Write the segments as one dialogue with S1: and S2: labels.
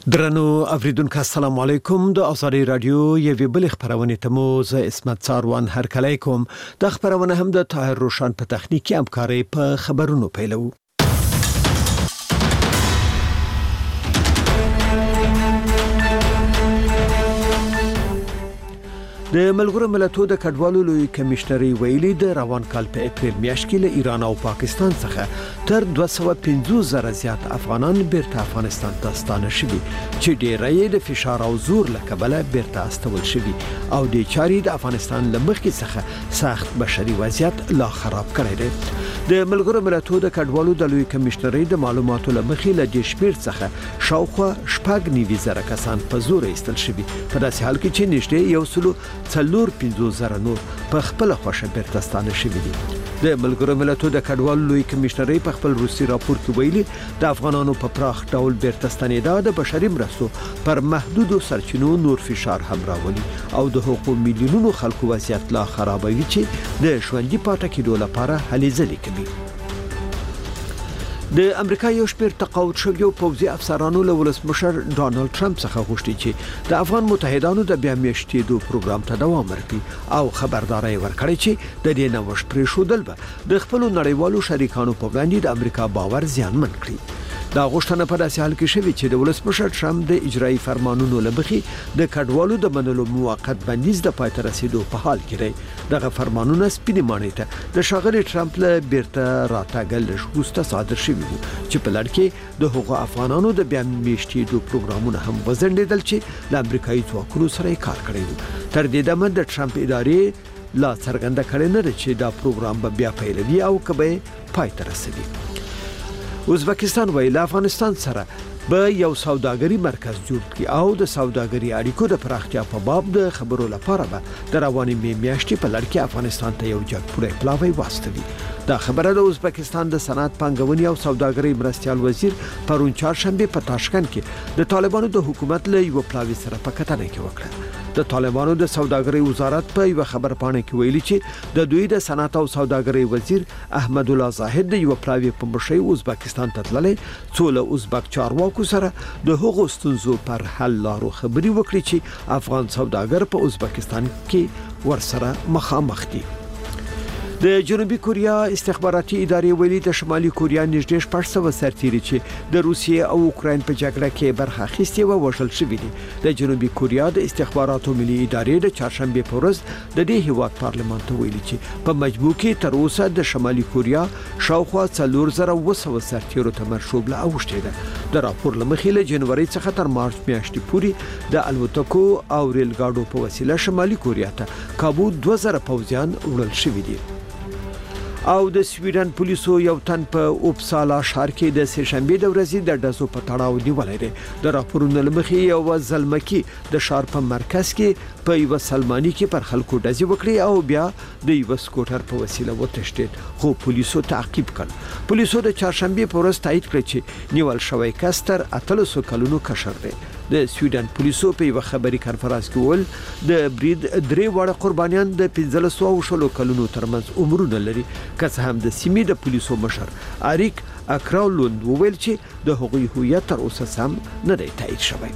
S1: درنو اوریدونکو السلام علیکم د ازادي رادیو یوې بل خبرونه ته مو زه اسمت څاروان هرکلی کوم د خبرونه هم د طاهر روشن په تخنیکی همکاري په خبرونو پیلو. د ملګرو ملتونو د کډوالو لوی کمشنري ویلي د روان کال په اپریل میاشت کې له ایران او پاکستان څخه تر 250,000 زیات افغانان بیرته افغانستان ته ستانه شوي چې ډیری د فشار او زور له کبله بیرته استول شوي او د چاري د افغانستان لمخې څخه سخت بشري وضعیت لا خراب کړی دی. د ملګرو ملتونو د کډوالو د لوی کمشنري د معلوماتو لمخې له د شمیر څخه شاوخوا 9,000 کسان په زور ایستل شوي په داسې حال کې چې نږدې 150,000 نور په خپل خوښه بیرته ستانه شوي دي. د ملګرو ملتونو د کډوالو لوی کمشنري په خپل روسي راپور کې ویلي د افغانانو په پراخ ډول بیرته ستنېدا د بشري مرستو پر محدودو سرچینو نور فشار هم راولي او د حقوقو میلیونونو خلکو وضعیت لا خرابوي چې د ژوندۍ پاتې کېدو لپاره هلې ځلې کوي. د امریکا یو شمېر تقاعد شویو پوځي افسرانو له ولسمشر ډانلډ ټرمپ څخه غوښتي چې د افغان متحدانو د بیا میاشتېدو پروګرام ته دوام ورکړي او خبرداري ورکړي چې د دې نوښت پرېښودل به د خپل نړیوالو شریکانو په وړاندې د امریکا باور زیانمن کړي. دا غوښتنه په داسې حال کې شوې چې د ولسمشر ټرمپ د اجرایي فرمانونو لمخې د کډوالو د منلو موقت بندیز د پای ته رسیدو په حال کې دی. دغه فرمانونه سپینې ماڼۍ ته د ښاغلي ټرمپ له بیرته راتګ لږ وروسته صادر شوي وو چې په لړ کې د هغو افغانانو د بیا میاشتېدو پروګرامونه هم وځنډېدل چې له امریکایي ځواکونو سره یې کار کړی وو. تر دې دمه د ټرمپ ادارې لا څرګنده کړې نه ده چې دا پروګرام به بیا پیلوي او که به پای ته رسوي. ازبکستان ویل افغانستان سره به یو سوداګري مرکز جوړ کړي او د سوداګري اړیکو د پراختیا په باب د خبرو لپاره به د روانې میاشتې په لړ کې افغانستان ته یو جګپوړی پلاوی واستوي. دا خبره د ازبکستان د صنعت پانګونې او سوداګرۍ مرستیال وزیر پرون چهارشنبه په تاشکند کې د طالبانو د حکومت له یو پلاوی سره په کتنه کې وکړه. د طالبانو د سوداګرۍ وزارت په یو خبرپاڼه کې ویلي چې د دوی د صنعت او سوداګرۍ وزیر احمد الله زاهد د یو پلاوی په مشرۍ ازبکستان ته تللی څو له ازبک چارواکو سره د هغو ستونزو پر حل لارو خبري وکړي چې افغان سوداګر په ازبکستان کې ورسره مخامخ دي. د جنوبي کوریا استخباراتي ادارې ویلي د شمالي کوریا نږدې 400 سرتیري چې د روسیې او اوکراین په جګړه کې برخه اخیستې و وژل شوي دي. د جنوبي کوریا د استخباراتو ملي ادارې د چهارشنبه په ورځ د دې هیواد پارلمان ته ویلي چې په مجموع کې تر اوسه د شمالي کوریا شاوخوا 4,200 سرتیرو ته مرشوب له اوښتې ده. د راپور لمخې له جنوري څخه تر مارچ میاشتې پورې د الوتکو او ریل ګاډو په وسیله شمالي کوریا ته کابو 2000 پوځیان وړل شوي دي. او د سویډن پولیسو یو تن په اوپسالا ښار کې د سهشنبه د ورځې د ډزو په تړاو نیولای دی. د راپورونو لمخې یو ځلمکی د ښار په مرکز کې په یو سلمانی کې پر خلکو ډزې وکړي او بیا د یو سکوټر په وسیله وتښتید خو پولیسو تعقیب کړ. پولیسو د چهارشنبه په ورځ تایید کړ چې نیول شوی کس تر 800 کلونو کشر دی. د سویډن پولیسو په یو خبري کانفرنس کې ول د برید درې وړ قربانیان د 1500 کلونو ترمنځ عمرونه لري. که څه هم د سیمې د پولیسو مشر اریک اکراولوند وویل چې د هغوی هویت تر اوسه سم نه دی تایید شوی.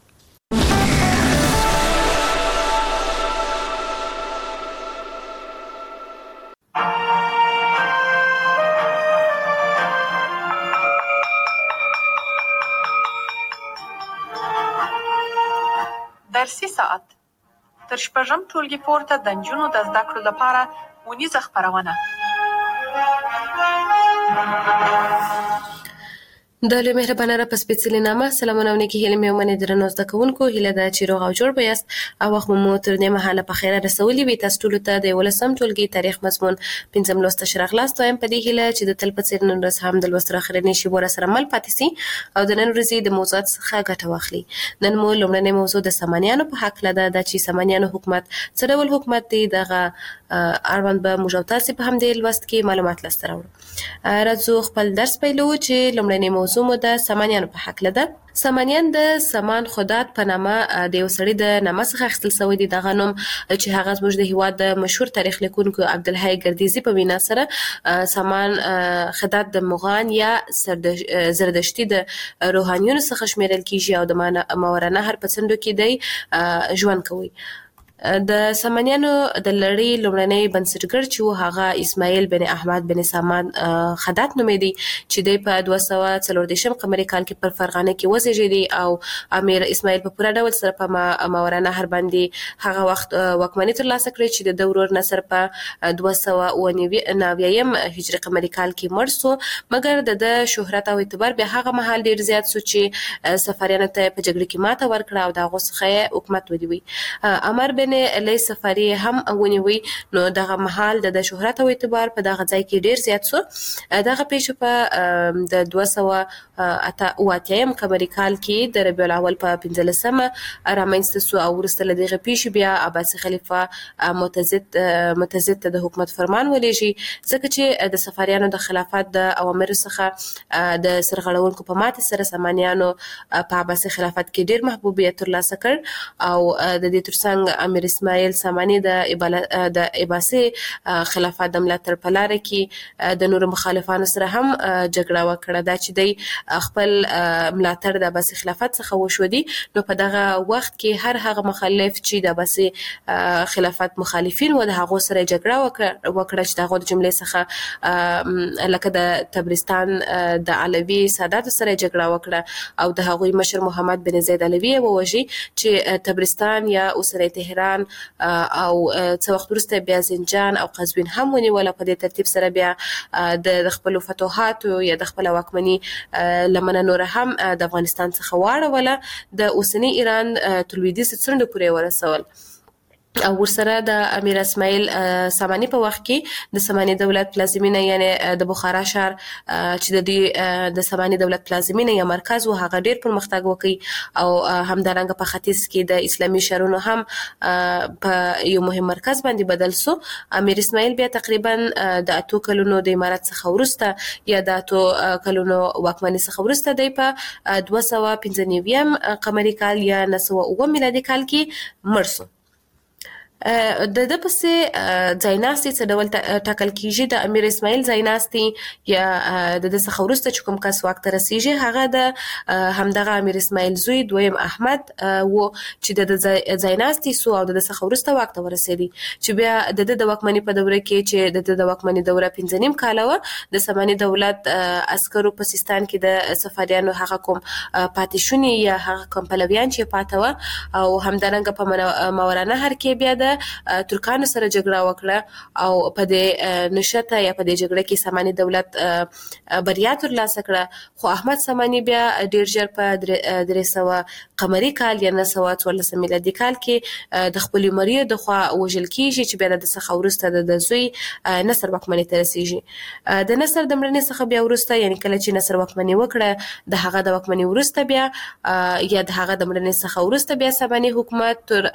S2: درسي ساعت تر شپږم ټولګي پورته د نجونو د زده کړو لپاره ونیزه خپرونه.
S3: د لوی مهربانه را په سپېڅلي نامه سلامونه او نیکې هیلې مې ومنئ درنو زده کوونکو. هیله ده چې روغ او جوړ به یاست او وخت مو تر دې مهاله په خیره رسولي وي. تاسو ټولو ته د 11م ټولګي تاریخ مضمون 5م لوست ته راغلاست. وایم په دې هیله چې د تل په څېر نن ورځ هم د لوست اخرنۍ شیبو راسره مل پاتې سي او د نن ورځې د موضوعات څخه ګټه واخلي. نن مو لومړنۍ موضوع د سامانیانو په هکله ده چې سامانیانو حکومت څه ډول حکومت دی. دغه اړوند به موږ او تاسې په همدې لوست کې معلومات لاسته راوړو. راځو خپل درس پیلوو چې لومړنۍ موضوع موضوع د سامانیانو په حق لده. سامانیان د سامان خدات په نامه د یو سړي د نامه څخه اخیستل شوی دی. دغه نوم چې هغه زموږ د هیواد د مشهور تاریخ لیکونکو عبدالحی گردیزی په وینا سره سامان خدات د مغان یا زردشتي د روحانیونو څخه شمیرل کیږي او د ماورا نهر په څنډو کې دی ژوند کوي. د سامانیانو د لړۍ لومړنی بنسټګر چې هغه اسماعیل بن احمد بن سامان خدات نومېدی چې د په 240 قمري کال کې پر فرغانه کې وزیږېدی او امیر اسماعیل په پوره ډول سره په ماورا نهر باندې هغه وخت واکمني ترلاسه کړې چې د دورور نصر په 299 هجري قمري کال کې مړ شو. مګر د شهرت او اعتبار بیا هغه مهال ډیر زیات شو چې سفاریانو ته په جګړه کې ماته ورکړه او دغه څخه حکومت ونیوي. امر بن لی سفاری هم ونیوي. نو دغه مهال د شهرت او اعتبار په دغه ځای کې ډیر زیات شو. دغه پیښه په د 288 قمري کال کې د ربیع الاول په 15مه رامنځته شو او وروسته له دغه پیښې بیا عباسي خلیفہ متزد ته د حکومت فرمان ولېږي، ځکه چې د سفاریانو د خلافت د اوامرو څخه د سرغړونکو په ماتې سره سامانیانو په عباسي خلافت کې ډیر محبوبیت ترلاسه کړ او د دې ترڅنګ امیر اسماعیل سامانی د عباسي خلافت د ملاتړ په لار کې د نورو مخالفانو سره هم جګړه وکړه. دا چې د خپل ملاتړ د عباسي خلافت څخه وشودي، نو په دغه وخت کې هر هغه مخالف چې د عباسي خلافت مخالفین و د هغو سره جګړه وکړه چې دغه جملې څخه لکه د تبرستان د علوي سادات سره جګړه وکړه او د هغوی مشر محمد بن زید علوي ووژي چې تبرستان یا اوسنی تهران او څو وخت وروسته بیا زنجان او قزوین هم ونیول. په دې ترتیب سره بیا د خپل فتوحاتو یا د خپل واکمنۍ لمنه نور هم د افغانستان څخه واړوله، د اوسنی ایران تر لویدیځ څنډو پورې ورسول. او ورسره د امیر اسماعیل سامانی په وخت کې د سامانی دولت پلازمینه یعنی د بخارا شهر چې د سامانی دولت پلازمینه یا مرکز و هغه ډیر پرمختګ وکړي او همدارنګه په ختیځ کې د اسلامي شهرونو هم په یو مهم مرکز باندې بدل شو. امیر اسماعیل بیا تقریبا د 8 کلونو د امارت څخه ورسته یا د 8 کلونو واکمنۍ څخه ورسته دی په 295 قمري کال یا 909 میلادي کال کې مړ شو. د پسې ځایناستي څه ډول ټاکل کیږي؟ د امیر اسماعیل ځایناستي یا د څخه وروسته چې کوم کس واک ته رسیږي هغه د همدغه امیر اسماعیل زوی دویم احمد و چې د ځایناستي سو او د څخه وروسته واک ته ورسېدی، چې بیا د واکمنۍ په دوره کې چې د واکمنۍ دوره 15 کال و د سامانی دولت عسکرو په سیستان کې د سفاریانو هغه کوم پاتیشونی یا هغه کوم پلویان چې پاتوه او همدارنګه په ماورا نهر کې بیا د ترکانو سره جګړه وکړه او په دې نشته یا په دې جګړه کې سامانی دولت بریا ترلاسه کړه. خو احمد سامانی بیا ډیر ژر په 300 قمري کال یا 914 میلادي کال کې د خپل مریو د خوا وژل کیږي چې بیا د څخه ورسته د زوی نصر واکمنۍ ته رسیږي. د نصر د مړنې څخه بیا ورسته یعنی کله چې نصر واکمنۍ وکړه د هغه د واکمنۍ ورسته بیا یا د هغه د مړنې څخه ورسته بیا سامانی حکومت تر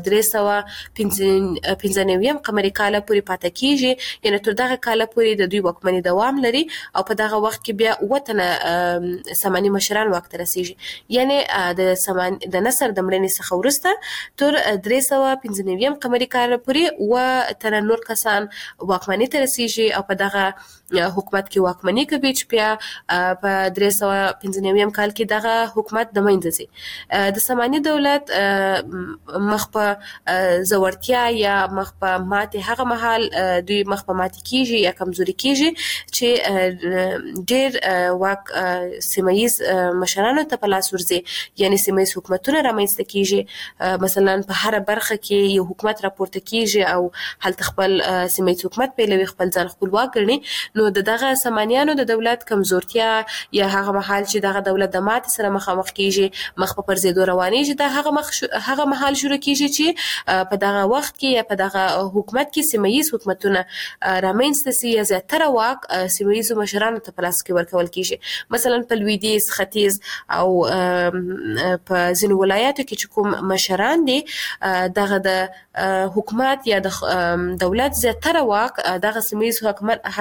S3: 395 قمري کال پورې پاتې کیږي، یعنی تر دغه کال پورې د دوی واکمنۍ دوام لري او په دغه وخت کې بیا وطن سامانی مشران واک ته رسیږي. یعنی د نصر د مړنې څخه ورسته تر 395 قمري کال پورې و تر نور کسان واکمنۍ ته رسیږي او په دغه حکومت کې واکمنۍ کوي چې بیا په 395 کال کې دغه حکومت د منځ ځي. د سامانی دولت مخ په زورتیا یا مخ په ماتې هغه مهال دوی مخ په ماتې کیږي یا کمزوري کیږي چې ډیر واک سیمایز مشرانو ته په لاس ورځي، یعنی سیمایز حکومتونه رامنځته کیږي. مثلا په هر برخه کې یو حکومت راپورته کیږي او هلته خپل سیمایز حکومت پیلوي، خپل ځان خپلواک ګڼي. نو دغه سامانیانو د دولت کمزورتیا یا هغه مهال چې دغه دولت د ماتې سره مخامخ کیږي مخ په پرځېدو روانېږي، دا هغه مهال شروع کیږي چې په دغه وخت کې یا په دغه حکومت کې سیمایز حکومتونه رامنځته سي یا زیاتره واک سیمایزو مشرانو ته په لاس کې ورکول کیږي. مثلا په لویدیځ، ختیځ او په ځینو ولایاتو کې چې کوم مشران دي دغه د حکومت یا د دولت زیاتره واک دغه سیمایز حاکمانو ته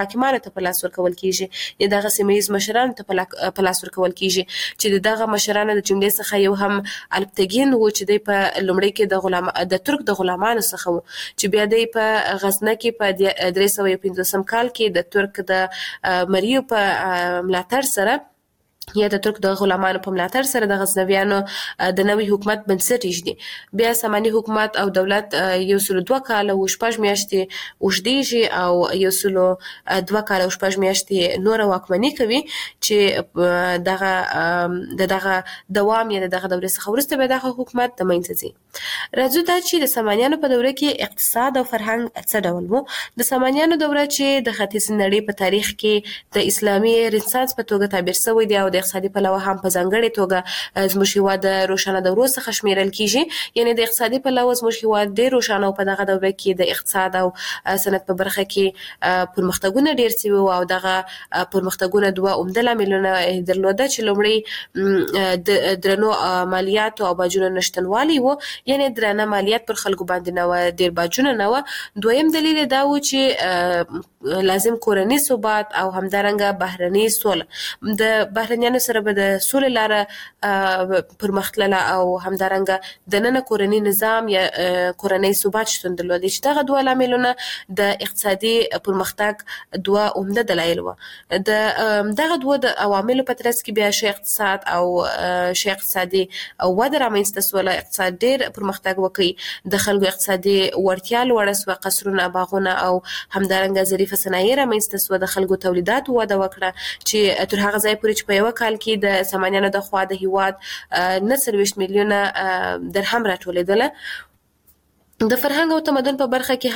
S3: ته په لاس ورکول کیږي یا دغه سیمه‌یز مشرانو ته په لاس ورکول کیږي چې دغه مشرانو د جملې څخه یو هم الپتګین و چې په لومړي کې د ترک د غلامانو څخه و چې بیا د په غزنه کې په 315 کال کې د ترک د مریو په ملاتړ سره یا د ترک د غلامانو په ملاتړ سره د غزنویانو د نوي حکومت بنسټ ایږدي بیا ساماني حکومت او دولت 102 کال او 6 میاشتې اوږدیږي او 102 کال او 6 میاشتې نور واکمني کوي چې دغه دوام یا دغه دورې څخه وروسته به دغه حکومت د منځ ځي راځو دا چې د سامانیانو په دوره کې اقتصاد او فرهنګ څه ډول وو د سامانیانو دوره چې د ختیځ نړۍ په تاریخ کې د اسلامي رنسانس په توګه تعبیر شوی دی او د اقتصادي پلوه هم په ځانګړې توګه زموږ هیواد د روښانه دورو څخه شمیرل کیږي یعنی د اقتصادي پلوه زموږ هیواد ډېر روښانه په دغه دوره کې د اقتصاد او صنعت په برخه کې پرمختګونه ډېر شوي او دغه پرمختګونه دوه عمده لاملونه درلوده چې لومړی د درنو مالیات او باجونو نشټنوالي وو یعنی درنه مالیات پر خلکو باندې نه و ډېر باجونه نه و دویم دلیل دا و چې لازم کورنی ثبات او همدارنګه بهرني سوله د بهرنیانو سره به د سولې لاره پرمختلله او همدارنګه د نن کورنی نظام یا کورنی ثبات شتون درلود چې دغه دوه لاملونه د اقتصادي پرمختګ دوه عمده دلایل و دغه دوه د عواملو په ترڅ کې بیا شی اقتصاد او شی اقتصادي او وده رامنځته سوله اقتصاد ډېر پرمختګ وکړي د خلکو اقتصادي وړتیا لوړه سوه قصرونه باغونه او همدارنګه ظریفه صنایع رامنځته سوه د خلکو تولیدات وده وکړه چې تر هغه ځای پورې چې په یو کال کې د سامانیانو د خوا د هیواد 29 میلیونه درهم راټولېدله د فرهنګ او تمدن په برخه کې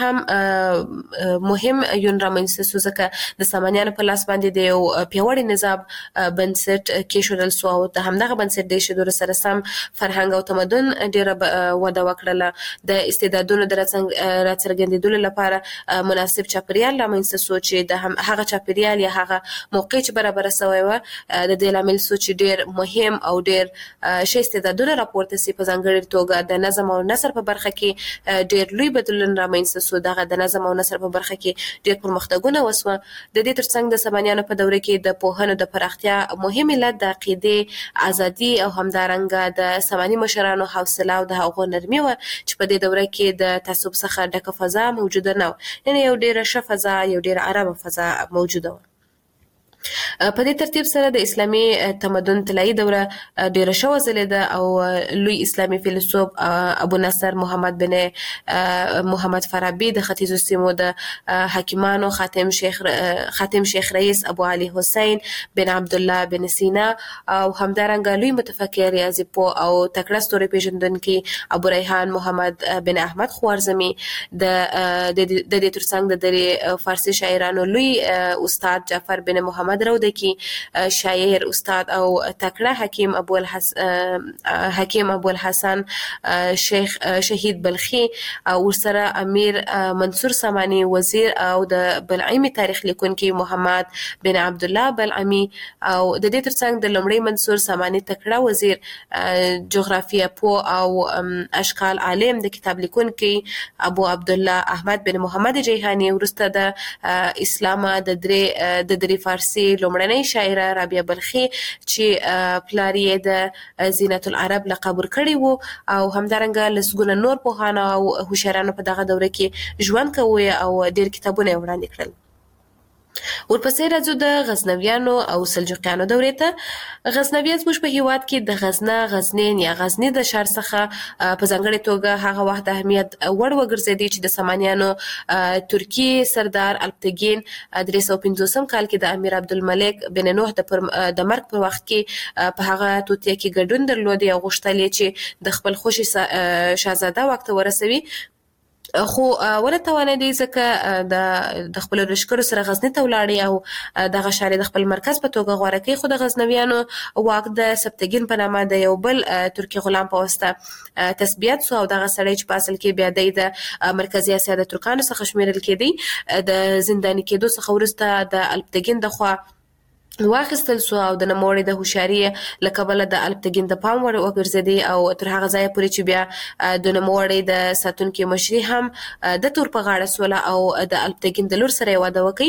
S3: هم مهم یون رامنځته سو ځکه د سامانیانو په لاس باندې د یو پیاوړي نظام بنسټ کېښودل سو او د همدغه بنسټ د ایښودلو سره سم فرهنګ او تمدن ډېره وده وکړله د استعدادونو د راڅرګندېدلو لپاره مناسب چاپیریال رامنځته سو چې د هغه چاپیریال یا هغه موقع چې برابره سوی وه د دې لامل سو چې ډېر مهم او ډېر ښه استعدادونه راپورته سي په ځانګړې توګه د نظم او نثر په برخه کې ډېر لوی بدلون رامنځته سو دغه د نظم او نثر په برخه کې ډېر پرمختګونه وسوه د دې ترڅنګ د سامانیانو په دوره کې د پوهنو د پراختیا مهم علت د عقیدې ازادي او همدارنګه د ساماني مشرانو حوصله او د هغو نرمي وه چې په دې دوره کې د تعصب څخه ډکه فضا موجوده نه وه یعنې یو ډېره ښه فضا یو ډېره ارامه فضا موجوده وه په دې ترتیب سره د اسلامي تمدن طلایي دوره ډیره شوه ځلېده او لوی اسلامي فیلسوف ابو نصر محمد بن محمد فارابي د ختیځو سیمو د حاکمانو خاتم شیخ رئیس ابو علي حسین بن عبد الله بن سینا او همدارنګه لوی متفکر ریاضي پوه او تکړه ستوري پیژندونکي ابو ریحان محمد بن احمد خوارزمي د دې ترڅنګ د فارسي شاعرانو لوی استاد جعفر بن محمد رودکی شاعر استاد او تکړه حکیم ابو الحسن شیخ شهید بلخي او ورسره امیر منصور سامانی وزیر او د بلعمی تاریخ لیکونکي محمد بن عبد الله بلعمی او د دې ترڅنګ د لومړي منصور سامانی تکړه وزیر جغرافیه پوه او اشکال عالم د کتاب لیکونکي ابو عبد الله احمد بن محمد جیهانی ورسته د اسلام د درې فارسي لومړنۍ شاعره رابعه بلخي چې پلار یې د زینت العرب لقب ورکړی وو او همدارنګه لسګونه نور پوهانو او هوښیارانو په دغه دوره کې ژوند کوي او ډېر کتابونه یې وړاندې کړل ورپسې راځو د غزنویانو او سلجوقیانو دورې ته غزنویان زموږ په هیواد کې د غزنه غزنین یا غزني د ښار څخه په ځانګړې توګه هغه وخت د اهمیت وړ وګرځېدی چې د سامانیانو ترکي سردار الپتګین 350 کال کې د امیر عبدالملک بن نوح د مرګ په وخت کې په هغه توطیه کې ګډون درلود او غوښتل یې چې د خپل خوښي شاهزاده واک ته ورسوي خو ونه توانېدی ځکه د خپلو لښکرو سره غزني ته ولاړې او دغه ښار د خپل مرکز په توګه غوره کړي خو د غزنویانو واک د سبتګین په نامه د یو بل ترکي غلام په واسطه تثبیت سو او دغه سړی چې په اصل کې بیا د مرکزي اسیا د ترکانو څخه شمیرل کېدی د زنداني کېدو څخه وروسته د الپتګین د خوا واخیستل سو او د نوموړي د هوښیاري له کبله د الپتګین د پام وړ وګرځېدی او تر هغه ځایه پورې چې بیا د نوموړي د ساتونکي مشري هم د تور په غاړه سوله او د الپتګین د لور سره یې واده وکړ.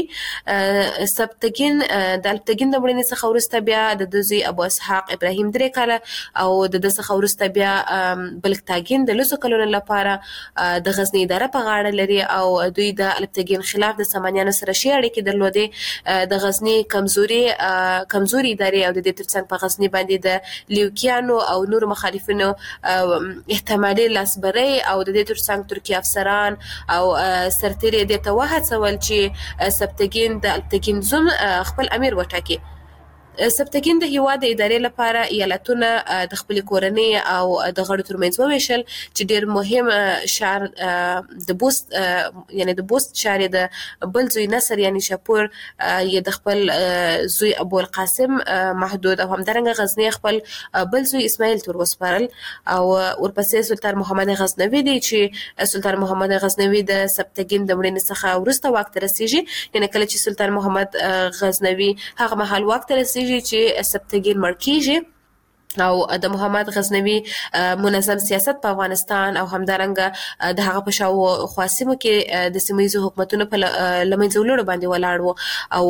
S3: سبتګین د الپتګین د مړینې څخه وروسته بیا د دوی ابو اسحاق ابراهیم 3 کاله او د څخه وروسته بیا بلکتاګین د 2 کلونو لپاره د غزنی اداره په غاړه لري او دوی د الپتګین خلاف د سامانیانو سره شي اړیکې درلودې. د غزنی کمزوري ادارې او د دې ترڅنګ په غزنی باندې د لیوکیانو او نور مخالفینو احتمالي لاسبري او د دې ترڅنګ ترکیه افسران او سرتیري د توهڅول چې سبتګین د الپتګین زوم خپل امیر وټاکي. سبتګین د هیواد د ادارې لپاره ایالتونه د خپل کورنۍ او د غړو ترمنځ وویشل چې ډیر مهم شهر د بوست یعنی د بوست شهر د بل زوی نصر یعنی شاپور یې د خپل زوی ابو القاسم محدود او همدارنګه غزنی خپل بل زوی اسماعیل تور وسپارل او ورپسې سلطان محمد غزنوي دی چې سلطان محمد غزنوي د سبتګین د مړینې څخه وروسته واک ته رسیږي. یعنی کله چې سلطان محمد غزنوي هغه مهال واک ته رسیږي چې سبتګین مړ کیږي او د محمد غزنوي منظم سیاست په افغانستان او همدارنګه د هغه په شاو خاصمو کې د سیمایي حکومتونو په لمنځولو باندې ولاړ وو او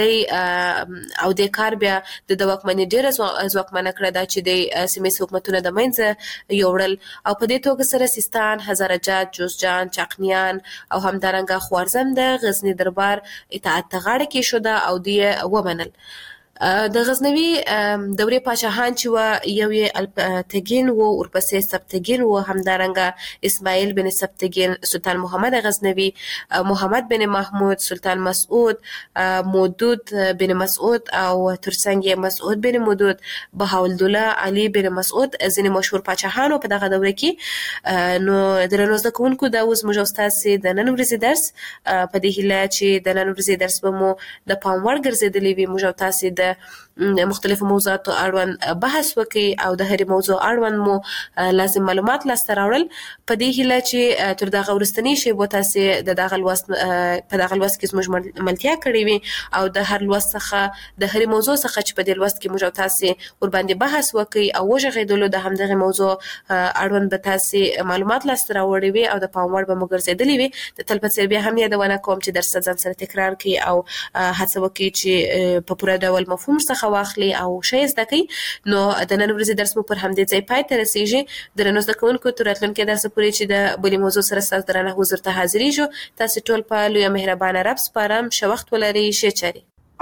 S3: د کار بیا د واکمنۍ ډیره ځواکمنه کړه دا چې د سیمایي حکومتونو د منځ یوړل او په دې توګه سره سیستان، هزارجات، جوزجان، چاقنیان او همدارنګه خوارزم د غزنی دربار اطاعت ته غاړه کېښوده او دی ومنل. د غزنوي دورې پاچاهان چې یو یې الپتګین وو، ورپسې سبتګین وو، همدارنګه اسماعیل بن سبتګین، سلطان محمد غزنوي، محمد بن محمود، سلطان مسعود، مودود بن مسعود او ترڅنګ یې مسعود بن مودود، بهاءالدوله علي بن مسعود ځینې مشهور پاچاهانو په دغه دوره کې. نو درنو زده کوونکو دا اوس موږ تاسو د نن ورځې درس په دې هیله چې د نن ورځې درس به مو د پام وړ ګرځېدلی وي. موږ تاسو د مختلفو موضوعاتو اړوند بحث وکړي او د هرې موضوع اړوند مو لازم معلومات لاسته راوړل. په دې هیله چې تر دغه ورستنی شی بو تاسو د دغه لوست په دغه لوست کې زموږ ملتیا کړی وي او د هر لوست څخه د هرې موضوع څخه چې په دې لوست کې موږ تاسو ور باندې بحث وکړي او وژغېدلو د همدغه موضوع اړوند به تاسو معلومات لاسته راوړي وي او د پام وړ به مو ګرځېدلی وي. د تل په څیر بیا هم یادونه کوم چې درس ځان سره تکرار کړئ او هڅه وکړئ چې په پوره ډول مفهوم څخه واخلي او شی زده کړئ. نو د نن ورځې درس مو پر همدې ځای پای ته رسیږي. درنو زده کوونکو تر راتلونکي درس پورې چې د بلې موضوع سره ستاسو درنه حضور ته حاضرېږو. تاسو ټول په لویه مهربانه رب سپارم. ښه وخت ولرئ. ښې چارې.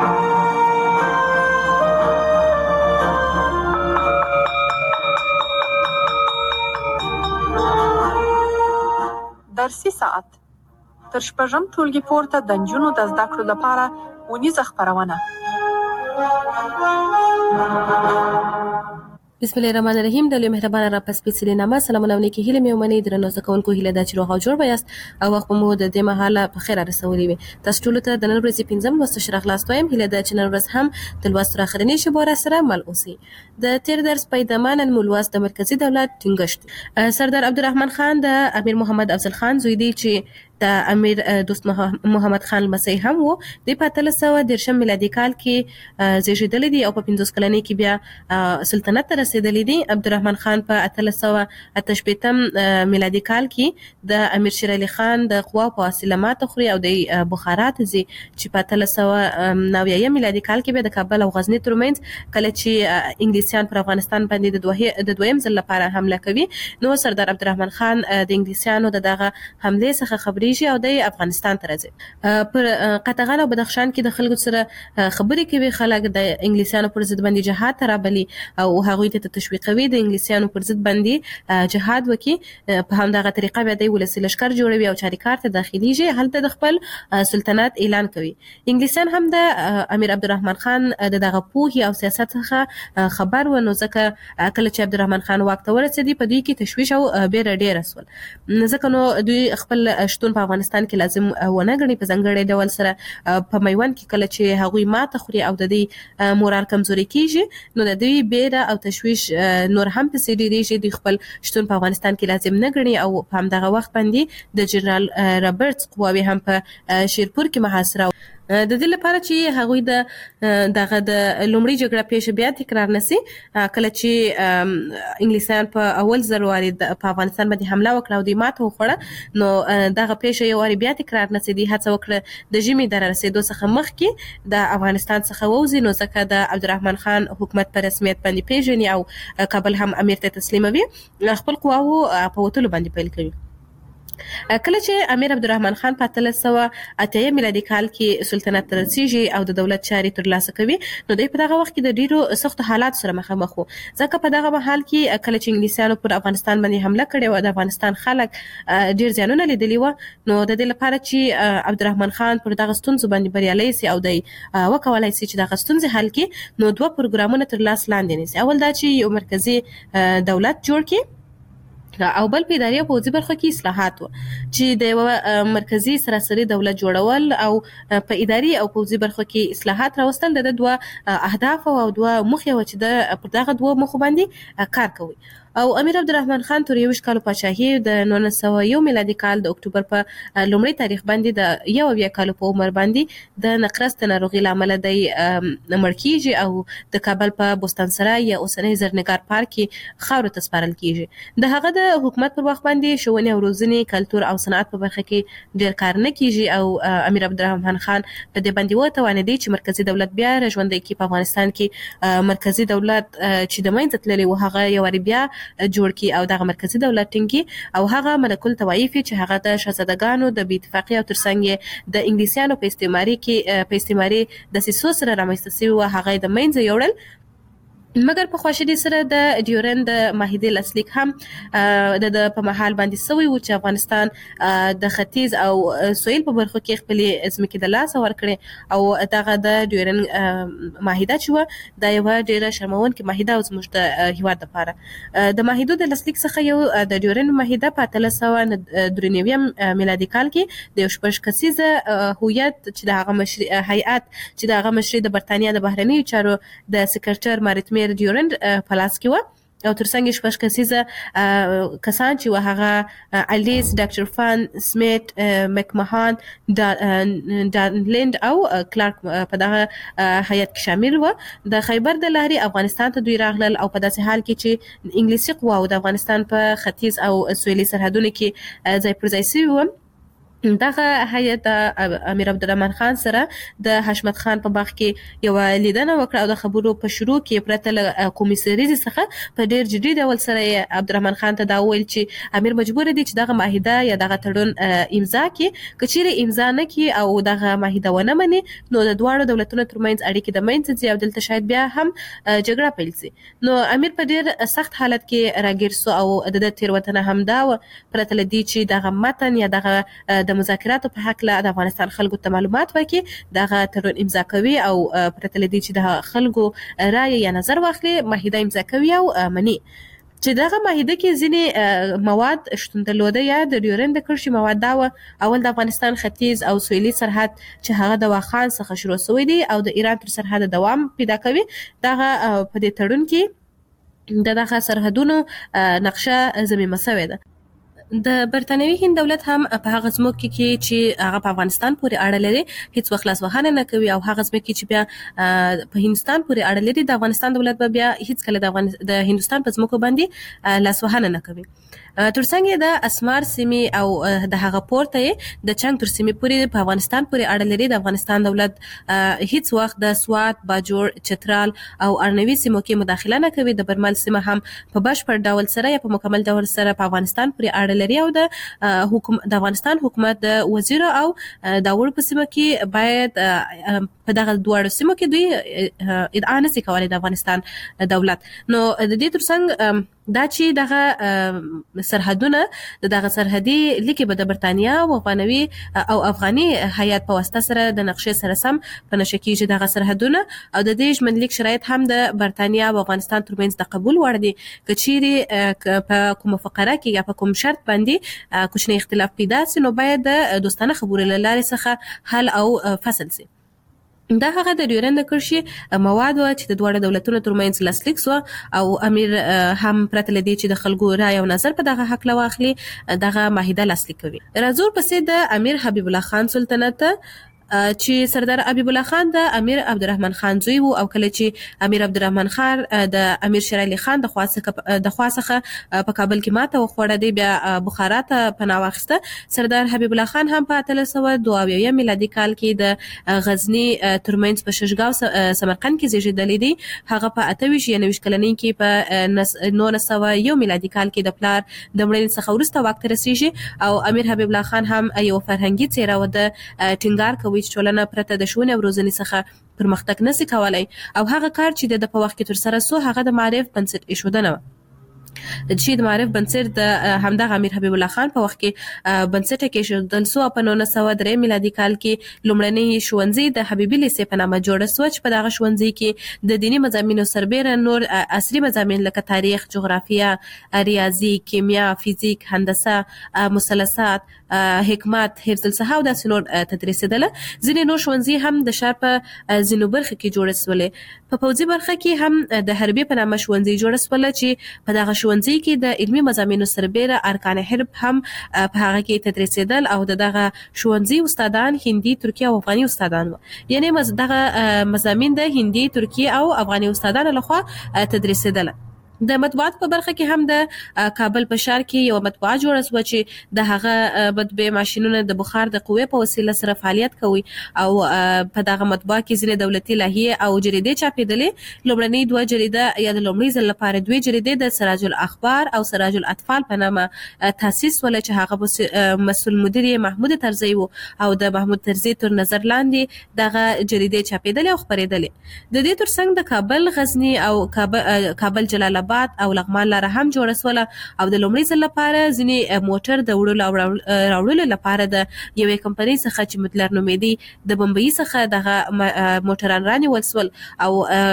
S2: درسي ساعت تر شپږم ټولګي پورته د نجونو د زده کړو لپاره ونیزه خپرونه.
S3: بسم الله الرحمن الرحیم. د لوی مهربانه را پس سپیڅلې نامه سلامونه نیکی هیله مې ومنئ. درنو زده کوونکو هیله ده چې روغ او جوړ به یاست او وخت مو د دې مهاله په خیر رسولي وي. تاسو ټول ته د نن ورځې 5م لوست شرخلاص وایم. هیله ده چې نن ورځ هم د لوست اخرنی شی بور سره مل اوسئ. د تیر درس پیدامانن مولواس د مرکزی دولت ټینګښت سردار عبدالرحمن خان د امیر محمد افضل خان زوی دی چې د امیر دوست محمد خان مسیح هم وو. د 1313 میلادي کال کې زیږیدلی دی او په 50 کلنۍ کې بیا سلطنت ته رسیدلی دی. عبدالرحمن خان په 1388 میلادي کال کې د امیر شیر علي خان د قوا په وسیله ماته خوري او د بخارا ته ځي چې په 1390 میلادي کال کې به د کابل او غزنی ترمنځ کله چې انګلیسیان پر افغانستان باندې د دویم ځل لپاره حمله کوي نو سردار عبدالرحمن خان د انګلیسیانو دغه حمله څخه خبري او د افغانستان ته راځي. پر قطغان او بدخشان کې د خلکو سره خبرې کوي. خلک د انګلیسیانو پر ضد باندې جهاد ته رابلي او هغوی ته تشویقوي د انګلیسیانو پر ضد باندې جهاد وکړي. په همدغه طریقه بیا د ولسی لشکر جوړوي او چاریکار ته داخليږي. هلته د خپل سلطنت اعلان کوي. انګلیسیان هم د امیر عبدالرحمن خان دغه پوهې او سیاست څخه خبر و نو ځکه کله چې عبدالرحمن خان واک ته ورسېدی په دوی کې تشویش او بیره ډیر رسول. ځکه نو دوی خپل شتون په افغانستان کې لازم ونه غني. په ځنګړې ډول سره په میوند کې کله چې هغوی ماته خوري او د دې مورال کمزوري کیږي نو د دوی بیره او تشویش نور هم په سیډیږي. د خپل شتون په افغانستان کې لازم نه غني او په همدغه وخت باندې د جنرال رابرټس قواوی هم په شیرپور کې محاصره د دې لپاره چې هغوی دغه د لومړي جګړه پیښه بیا تکرار نشي، کله چې انګلیسان په اول ځل واري په افغانستان باندې حمله وکړه او د ماته وخوړه، نو دغه پیښه یو واري بیا تکرار نشي. د هڅه وکړه د ژمي د رسیدو څخه مخکې د افغانستان څخه ووځي، نو ځکه د عبدالرحمن خان حکومت په رسمیت باندې پیژني او کابل هم امیر ته تسلیموي، خپل قواو په وتلو باندې پیل کوي. کله چې امیر عبدالرحمن خان په 1308 میلادي کال کې سلطنت ته رسیږي او د دولت چارې ترلاسه کوي، نو دوی په دغه وخت کې د ډیرو سختو حالات سره مخامخ وو، ځکه په دغه مهال کې کله چې انګلیسانو پر افغانستان باندې حمله کړې و، د افغانستان خلک ډیر زیانونه لیدلي و. نو د دې لپاره چې عبدالرحمن خان پر دغه ستونزو باندې بریالی سي او د وکولای سي چې دغه ستونزې حل کړي، نو دوه پروګرامونه تر لاس لاندې نیسي. اول دا چې یو مرکزی دولت جوړ کړي او بل په اداري او پوځي برخو کې اصلاحات و، چې د یو مرکزی سراسري دولت جوړول او په اداري او پوځي برخو کې اصلاحات راوستل د دوه اهداف او دوه موخې و چې د پر دغه دوه موخو باندې کار کوي. او امیر عبدالرحمن خان تر 21 کال پاچاهي د 1901 میلادي کال د اکتوبر په لومړي تاریخ باندې د 21 کال په عمر باندې د نقرس د ناروغي لامل د مړ کیږي او د کابل په بوستانسرای یا اوسنۍ زرنګار پارک کې خاورو ته سپارل کیږي. د هغه د حکومت پر وخت باندې شوونې او روزنې، کلتور او صنعت په برخه کې ډیر کار نه کیږي او امیر عبدالرحمن خان په دې باندې وتوانېدی چې مرکزی دولت بیا راژوندی کړي. په افغانستان کې مرکزی دولت چې د منځ تللی و هغه یو بیا جوړ کی او دغه مرکزی دولت ټینګي او هغه ملک الطوایف چې هغه د شاهزادګانو د بې اتفاقۍ او ترڅنګ د انګلیسانو په استعماري د سیسو سره رامنځته شوی و، هغه د منځ یوړل. مګر په خواشدي سره د ډیورند معاهدې لاسلیک هم د په محل باندې سوی و چې افغانستان د ختیځ او سویل په برخو کې خپل ځمکې د لاس ورکړي او دغه د ډیورند معاهده چې د یو ډیره شرمونکې معاهده او زموږ د هیواد لپاره د معاهدو د لاسلیک څخه یو د ډیورند معاهده په 1393 میلادي کال کې د 16 کسیزه هویت چې د هغه هیئات چې د هغه مشري د برتانیا د بهرنیو چارو د سکرټر مارټمیر ډیورند په لاس کې و او ترڅنګ شپږ کسیزه کسان چې وهغه الیس، ډاکټر فان سمیت، مکمهان، ډانلند او کلارک په دغه هیئت کې شامل و. د خیبر د لاري افغانستان ته دوی راغلل او په داسې حال کې چې انګلیسي قواو د افغانستان په ختیځ او سویلي سرحدونو کې ځای پر ځای شوي و. دغه هیئت امیر عبدالرحمن خان سره د حشمت خان په باغ کې یو لیدنه وکړه او د خبرو په شروع کې پرته له قومي سریزې څخه په ډیر جدي ډول سره عبدالرحمن خان ته دا وویل چې امیر مجبور دی چې دغه معاهده یا دغه تړون امضا کړي، که چیرې امضا نه کړي او دغه معاهده ونه مني نو د دواړو دولتونو ترمنځ اړیکې د منځ ځي او دلته شاید بیا هم جګړه پیل شي. نو امیر په ډیر سخت حالت کې راګیر سو او د تیروتنه هم دا پرته له دې چې دغه متن یا دغه د مذاکراتو په حق له د افغانستان خلکو ته معلومات ورکړي، دغه تړون امضا کوي او پرته له دې چې د خلکو رائے یا نظر واخلي معاهده امضا کوي او مني. چې دغه معاهده کې ځینې مواد شتون درلوده یا د ډیورند د کرښې مواد دا اول د افغانستان ختیځ او سویلي سرحد چې هغه د واخان څخه شروع شوی دی او د ایران تر سرحد دوام پیدا کوي. دغه په دې تړون کې دغه سرحدونو نقشه ضمیمه شوې ده. د برتانوي هند دولت هم په هغه ځمکو کې چې هغه په افغانستان پورې اړه لري هیڅ وخت لاسوهنه نه کوي او هغه ځمکې چې بیا په هندستان پورې اړه لري د افغانستان دولت به بیا هیڅ کله د هندستان په ځمکو باندې لاسوهنه نه کوي. ترڅنګ د اسمار سیمې او د هغه پورته د چنګ تر سیمې پورې په افغانستان پورې اړه لري. د افغانستان دولت هیڅ وخت د سوات، باجوړ، چترال او ارنوي سیمو کې مداخله نه کوي. د برمل سیمه هم په بشپړ ډول سره یا په مکمل ډول سره په افغانستان پورې اړه لري او د افغانستان حکومت د وزیر او د وړ په سیمه کې باید په دغه دواړو سیمو کې دوی ادعا نشي کولای د افغانستان دولت. نو د دې ترڅنګ دا چې دغه سرحدونه دغه سرحدي لیکي به د برتانیا او افغانوي او افغاني هیئات په واسطه سره د نقشې سره سم په نشه کېږي دغه سرحدونه او د دې ژمنلیک شرایط هم د برتانیا او افغانستان ترمنځ د قبول وړ دي. که چیرې په کومه فقره کې یا په کوم شرط باندې کوچنی اختلاف پیدا شي نو باید د دوستانه خبرو له لارې څخه حل او فصل شي. دا هغه د ډیورند کرښې مواد و چې د دواړو دولتونو ترمنځ لاسلیک شو او امیر هم پرته له دې چې د خلکو رائے او نظر په دغه حق لواخلي دغه معاهده لاسلیک کوي. راځو پسې د امیر حبیب الله خان سلطنت چې سردار حبیب الله خان د امیر عبدالرحمن خان زوی وو او کله چې امیر عبدالرحمن خان د امیر شیر علي خان د خواڅخه په کابل کې ماته وخوړه دی بیا بخارا ته پناه واخیسته. سردار حبیب الله خان هم په 1322 میلادي کال کې د غزنی ترمنځ په ششګاو سمرقند کې زیږیدلی دی. هغه په 28 کلنۍ کې په 1901 میلادي کال کې د پلار د مړینې څخه وروسته واک ته رسیږي او امیر حبیب الله خان هم یو فرهنګي څیره و د ټینګار کوي چې ټولنه پرته د ښوونې او روزنې څخه پرمختګ نشي کولای او هغه کار چې د په وخت کې تر سره سو هغه د معرف بنسټ ایښودنه و. چې د معرف بنسټ د همدغه امیر حبیب الله خان په وخت کې بنسټ کې ایښودل سو. په 1903 میلادي کال کې لومړنی ښوونځی د حبیبي لیسې په نامه جوړ سو چې په دغه ښوونځي کې د دینی مضامینو سربېره نور عصري مضامین لکه تاریخ، جغرافیه، ریاضي، کیمیا، فزیک، هندسه، مثلثات، حکمت، حفظ الصحه او داسې نور تدریسېدل. ځینې نور ښوونځي هم د ښار په ځینو برخو کې جوړ سول. په پوځي برخه کې هم د حربي په نامه ښوونځي جوړ سول چې په دغه ښوونځي کې د علمي مضامینو سربېره ارکان حرب هم په هغه کې تدریسېدل او دغه ښوونځي استادان هندي، ترکی او افغاني استادان وو. یعنی دغه مضامین د هندي، ترکی او افغاني استادانو لخوا تدریسېدل. د مطبوعات په برخه کې هم د کابل په ښار کې یو مطبوعه جوړه سوه چې د هغه مطبعې ماشینونه د بخار د قوې په وسیله سره فعالیت کوي او په دغه مطبوعه کې ځینې دولتي لایحې او جریدې چاپېدلې. لومړنۍ 2 جریده یا د لومړي ځل لپاره 2 جریدې د سراج الاخبار او سراج الاطفال په نامه تاسیس ول چې هغه مسؤل مدیر محمود طرزي وو او د محمود طرزي تر نظر لاندې دغه جریدې چاپېدلې او خپرېدلې. د دې ترڅنګ د کابل، غزنی او کابل جلال آباد او لغمان لاره هم جوړه سوله او د لومړي ځل لپاره ځینې موټر د وړلو راوړلو لپاره د یوې کمپنۍ څخه چې مدلر نومېدی د بمبئی څخه دغه موټران رانیول سول او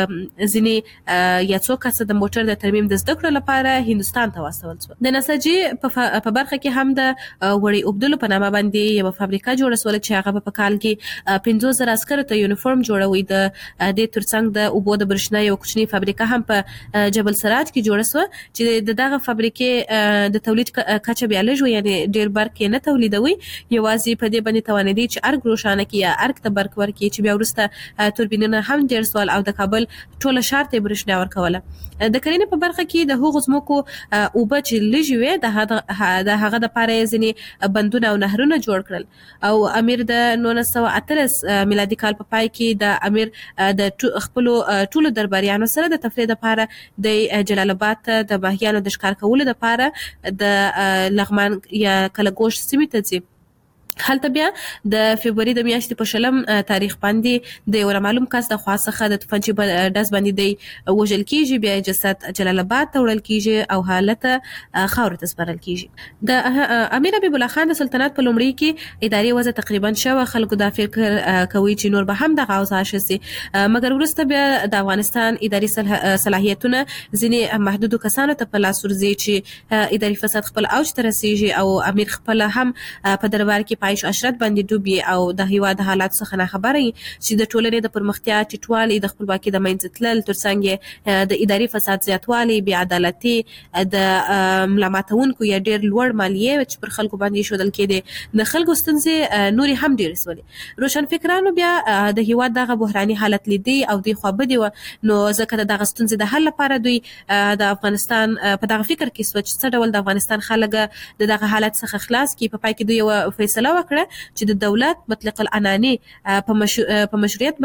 S3: ځینې یا څو کسه د موټر د ترمیم د زده کړو لپاره هندوستان ته واستول سول. د نساجي په برخه کې هم د وړۍ اوبدلو په نامه باندې یو فابریکه جوړه سوله چې هغه په کال کې 50,000 عسکرو ته یونیفورم جوړوي. د دې ترڅنګ د اوبو د برېښنا یو کوچنی فابریکه هم په جبل سراج کې جوړه سو چې دغه فابریکې د تولید کچه بیا لږ وي، یعنی ډیر برق یې نه تولیدوي، یوازې په دې باندې توانېدي چې ارګ روښانه کړي یا ارګ ته برق ورکړي چې بیا وروسته توربینونه هم ډیر سول او د کابل ټوله ښار ته برېښنا ورکوله. د کرنې په برخه کې د هغو ځمکو اوبه چې لږ وي د هغه دپاره یې ځینې بندونه او نهرونه جوړ کړل او امیر د 1918 میلادي کال په پای کې د امیر د خپلو ټولو درباریانو سره د تفریح دپاره د جلال آباد ته د ماهیانو د ښکار کولو لپاره د لغمان یا کلګوش سیمې ته ځي. هلته بیا د فبرवरी د میاشتې په 20 تاریخ باندې د یو نامعلوم کس د خوا څخه د توپنچې په ډز باندې دی وژل کیږي. بیا جسد جلال آباد ته وړل کیږي او حالت خاورو ته سپارل کیږي. د امیر حبیب الله خان د سلطنت په لومړي کې اداري وضع تقریبا شوه. خلکو دا فکر کوي چې نور به هم دغه اوضاع شي، مګر وروسته بیا د افغانستان اداري صلاحیتونه ځینې محدودو کسانو ته په لاس ورځي چې اداري فساد خپل اوج ته رسیږي او امیر خپل هم په دربار کې عیش عشرت باندې ډوبي او د هیواد حالات څخه نه خبري چې د ټولنې د پرمختیا ټیټوالي، د خپلواکي د منځ تلل، ترڅنګ د اداري فساد زیاتوالی، بې عدالتي، د ملامتونکو یا ډیر لوړ مالیه چې پر خلکو باندې شودل کېده، د خلکو ستونزې نوري هم ډیر سولې. روشن فکرانو بیا د هیواد دغه بحراني حالت لیدي او د خوابدي و نو ځکه دغه ستونزې د حل لپاره دوی د افغانستان په دغه فکر کې سوچ څه ډول د افغانستان خلک د دغه حالت څخه خلاص کی. په پای کې دوی یو فیصله وکړه چې د دولت مطلق العنانی په مشروعیت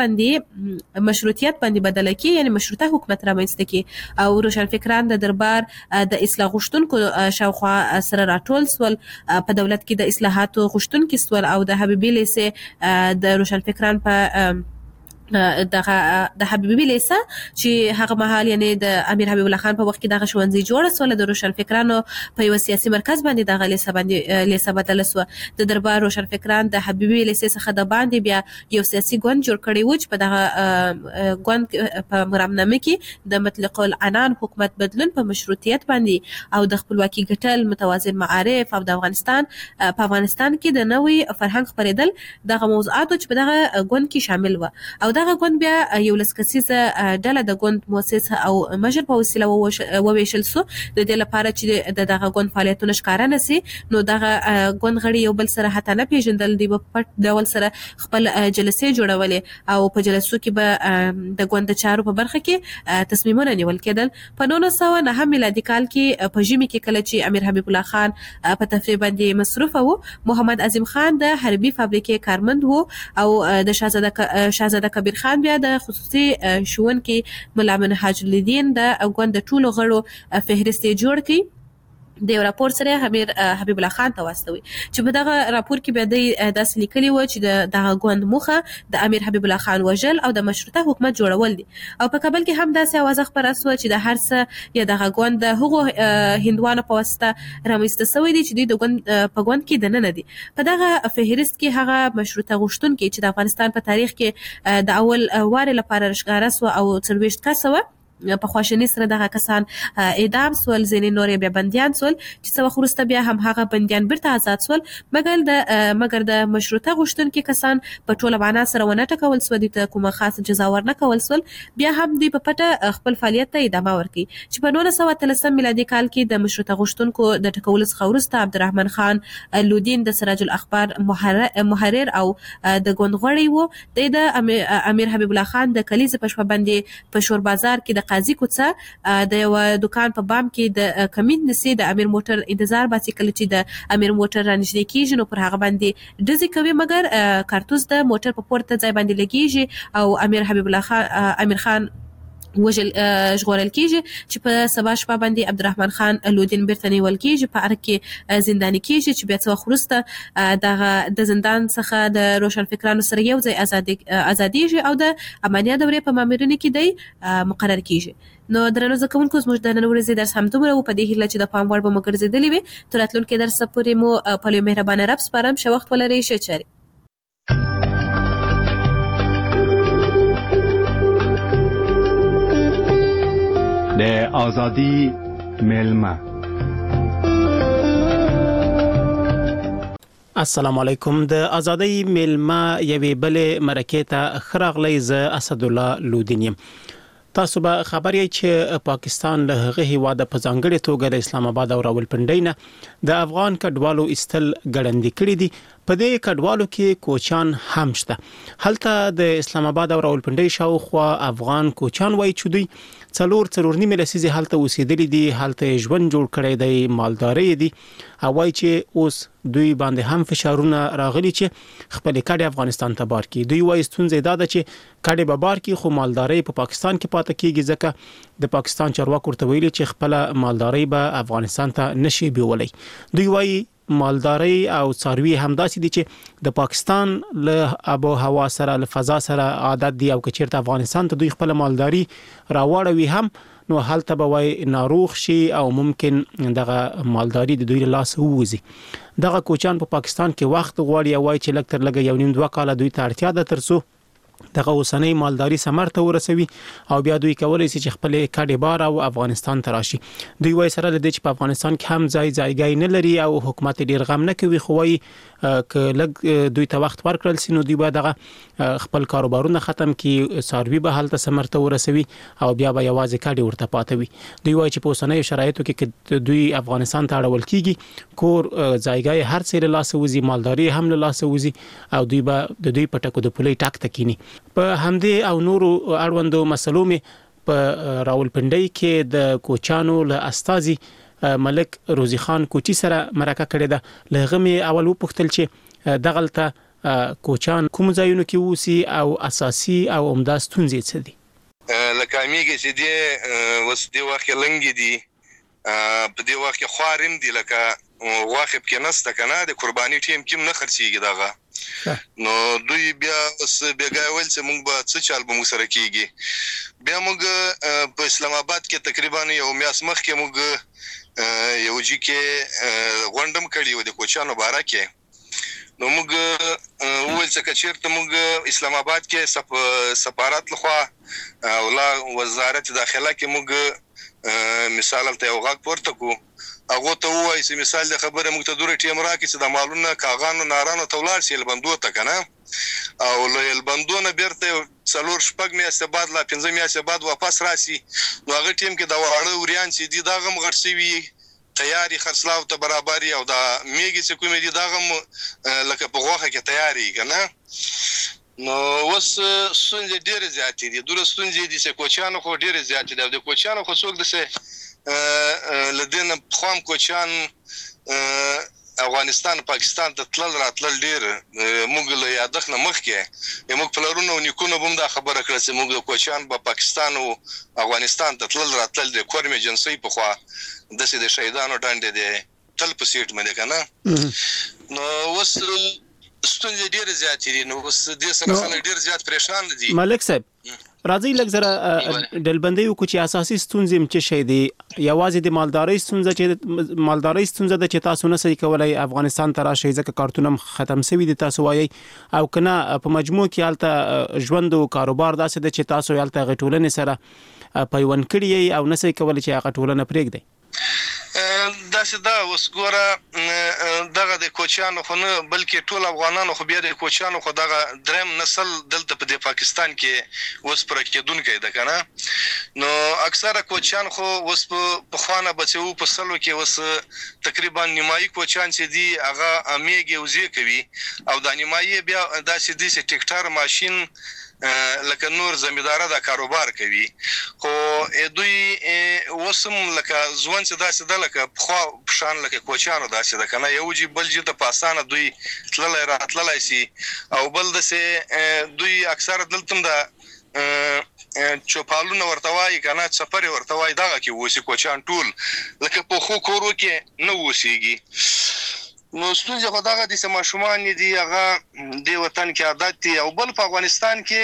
S3: باندې بدل کی، یعنی مشروطه حکومت رامنځته کی او روشن فکران د دربار د اصلاح غوښتونکو شاوخوا سره راټول سول. په دولت کې د اصلاحاتو غوښتونکو سول او د حبیبي لیسې د روشن فکران په د حبیبي لیسه چې هغه مهال یعنی د امیر حبیب الله خان په وخت کې دغه ښوونځي جوړه سول. د روشن فکرانو په یو سیاسي مرکز باندې دغه لیسه بدل سو. د دربار روشن فکران د حبیبي لیسې څخه د باندې بیا یو سیاسي ګوند جوړ کړی و چې په دغه ګوند په مرامنامه کې د مطلق العنان حکومت بدلون په مشروطیت باندې او د خپلواکي ګټل، متوازن معارف او د افغانستان په افغانستان کې د نوې فرهنګ خپرېدل دغه موضوعات چې په دغه ګوند کې شامل و او دغه ګوند بیا یو لسکسیزه ډله د ګوند مؤسس او مشر په وسیله وویشل سو د دې لپاره چې دغه ګوند فعالیتونه ښکارا نسی. نو دغه ګوند غړي یو بل سره حتی نه پیژندل دی په پټ ډول سره خپل جلسې جوړولې او په جلسو کې به د ګوند چارو په برخه کې تصمیمونه نیول کېدل. په 1909 میلادي کال کې په ژمي کې کله چې امیر حبیب الله خان په تفریح باندې مصروف وو، محمد عظیم خان د حربي فابریکې کارمند وو او د شاهزاده کبیر خان بیا د خصوصي ښوونکي ملا منهاج الدین د ګوند د ټولو غړو فهرست جوړ کړي. د یو راپور سره امیر حبیب الله خان ته واستوي چې په دغه راپور کې به د داسې لیکلي و چې دغه ګوند موخه د امیر حبیب الله خان وژل او د مشروطه حکومت جوړول دي. او په کابل کې هم داسې اوازه خپره شوه چې د هر څه یا دغه ګوند د هغو هندوانو په واسطه رامنځته شوی دي چې دوی د ګوند په ګوند کې دننه دي. په دغه فهرست کې هغه مشروطه غوښتونکي چې د افغانستان په تاریخ کې د اول وار لپاره راښکاره شو او 40 کسه و په خواشنی سره دغه کسان اعدام سول، ځینې نور بیا بندیان سول چې څه وخت وروسته بیا هم هغه بندیان بیرته آزاد سول. مګر د مشروطه غوښتونکي کسان په ټوله معنا سره ونه ټکول سو، د کومه خاصه جزا ورنه کول سول. بیا هم دوی په پټه خپل فعالیت ته ادامه ورکړي چې په 1913 میلادي کال کې د مشروطه غوښتونکو د ټکول څخه وروسته عبدالرحمن خان لودین د سراج الاخبار محرر او د ګوند غړی وو. د امیر حبیب الله خان د کلیزې په شپه باندې په شور بازار کې د قاضي کوڅه د یو دکان په بام کې د کمین نسی د امیر موټر انتظار باسي. کله چې د امیر موټر رانږدې کیږي نو پر هغه باندې ډزې کوي، مګر کارتوس د موټر په پورته ځای باندې لګیږي او امیر حبیب الله خان امیر خان وجل ژغورل کیږي چې په سبا شپه باندې عبدالرحمن خان لودین بیرته نیول کیږي، په ارګ کې زنداني کیږي چې بیا څه وخت وروسته دغه د زندان څخه د روشنفکرانو سره یو ځای ازادیږي او د امانیه دورې په مامورینو کې دی مقرر کیږي. نو درنو زده کوونکو زموږ د نن ورځې درس همدومره و. په دې هیله چې د پام وړ به مو ګرځېدلې وي. تر راتلونکي درس پورې مو په لوی مهربانه رب سپارم. ښه وخت ولرئ. ښه چارې.
S4: د آزادی ملمه.
S5: السلام علیکم. د آزادی ملمه یوې بلې مرکې ته ښه راغلی. زه اسدالله لودین یم. تاسو به خبر یې چې پاکستان له هغه هیواده په ځانګړي توګه د اسلام آباد او راولپنډۍ نه د افغان کډوالو استل ګړندې کړي دي. په دې کډوالو کې کوچان هم شته. هلته د اسلام آباد او راولپنډۍ شاوخوا افغان کوچان وایي چې دوی 4.5 لسیزې هلته اوسېدلي دي، هلته ژوند جوړ کړی دی، مالداري دي او وایي چې اوس دوی باندې هم فشارونه راغلي چې خپل کډې افغانستان ته بار کړي. دوی وایي ستونزه دا ده چې کډې به بار کړي خو مالداري په پاکستان کې پاتې کیږي، ځکه د پاکستان چارواکو ورته ویلي چې خپل مالداري به افغانستان ته نشي بیولای. دوی وایي مالداري او څاروي همداسې دي چې د پاکستان له آب او هوا سره له فضا سره عادت دي او که چیرته افغانستان ته دوی خپل مالداري راوړوي هم نو هلته به وای ناروغ شي او ممکن دغه مالداري د دوی له لاس ووځي. دغه کوچان په پاکستان کې وخت غواړي او وای چې لږ تر لږه 1.5-2 کال دوی ته اړتیا ده ترڅو دغه اوسنۍ مالداري ثمر ته ورسوي او بیا دوی کولای شي چې خپل کډې بار او افغانستان ته راشي. دوی وای سره د دې چې په افغانستان کې هم ځای نه لري او حکومت ډیر غم نه کوي، خو وای ک لګ دوی ته وخت ورکړل سي نو دوی به دغه خپل کاروبارونه ختم کی، څاروي به حالت ثمر ته ورسوي او بیا به یوازې کډې ورته پاتوي. دوی وای چې په اوسنۍ شرایطو کې دوی افغانستان ته اړول کیږي، کور ځایګای هر څه له لاس وځي، مالداري هم له لاس وځي او دوی به د دوی پټکو د پولې ټاک تکینی. په همدې او نورو اړوندو مسلو مې په راولپنډۍ کې د کوچانو له استازي ملک روزي خان کوچی سره مرکه کړې ده. لغه مې اول وپوښتل چې دغلته کوچان کوم ځایونو کې وسی او اساسي او عمده ستونزې څه دي؟
S6: لکه میږي چې دی وس دی واخه لنګ دي، په دې وخت کې خوارم دي، لکه واخه کې نسته کنه د قرباني ټیم کې نه خرڅيږي دغه. نو دوی بیا بیګاول چې موږ به څه چل به موږ سره کیږي. بیا موږ په اسلام آباد کې تقریبا یو میاس مخ کې موږ یو جی کې غونډم کړی و د کوچانو باره کې. نو موږ ول څه چیرته موږ اسلام آباد کې سفارت لخوا او لا وزارت داخله کې موږ مثال ته یو غاک پورته کو هغه ته وایي چې مثال د خبره موږ ته دوره ټیم راکې چې د مالونو کاغانو نارانو تولار شي البندو ته کنه او له البندو نه بیرته څلور شپږ میاشتې بعد لا 15 میاشتې بعد واپس راشي نو هغه ټیم کې د واړه وریان چې دي دا غم غړسوي تیاری خرڅلاو ته برابرۍ او دا میګي چې کومې دي دا غم لکه په غوخه کې تیاری کنه نو وس ستونزې ډېرې زیاتې دي دوره ستونزې دي چې کوچیانو خو ډېرې زیاتې دي د کوچیانو خو څوک دسه لدین خام کوچیان افغانستان پاکستان ته تلل راتلل ډېر موږ له یادښت نه مخکې موږ پلرونو نیکونو هم دا خبره کړه چې موږ د کوچیان په پاکستان او افغانستان ته تلل راتلل د کورمې جنسي په خوا دسه د شهیدانو ډانډې دي تل په سیټ باندې کنه نو وس ستونزې ډېر زیاتې دي نو وس د سره خلک ډېر زیات پریشان دي ملک صاحب
S5: راځي لږ زره ډلبندي وکړو چې اساسي ستونزې م چې شي دي یوازې د مالدارۍ ستونزه د چې تاسو نه صحیح کولای افغانستان ته راشي ځکه کارتونه ختم شوی دي تاسو وایي او کنه په مجموع کې حالت ژوند او کاروبار داسې د چې تاسو حالت غټولنې سره پیوند کړی او نه صحیح کولای چې هغه ټولنه پرېږدي
S6: داسې دا وسګوره دغه د کوچیانو خو نه بلکې ټول افغانانو خو بیا د کوچیانو خو دغه دریم نسل دلته په پاکستان کې وس پر کېدونکې ده کنه نو اکثره کوچیان خو وس په خوانه بچو په سلو کې وس تقریبا نیمایي کوچیان چې دي هغه امیږي وزي کوي او د نیمایي بیا داسې دي چې ټریکټر ماشين لکه نور زمیندار دا کاروبار کوي خو دوی وسم لکه ځوان چې داسې د لکه خو شان لکه کوچانو داسې د کنه یو جی بل جی د پاسانه دوی تللای راتللای سي او بل دسه دوی اکثر دلته د چوپالونه ورتوای کنه سفر ورتوای دغه کې وسی کوچان ټول لکه په خو کورو کې نه وسیږي نو ستونزه خو دغه د سماشومان دي هغه د وطن کې عادت دي او بل په افغانستان کې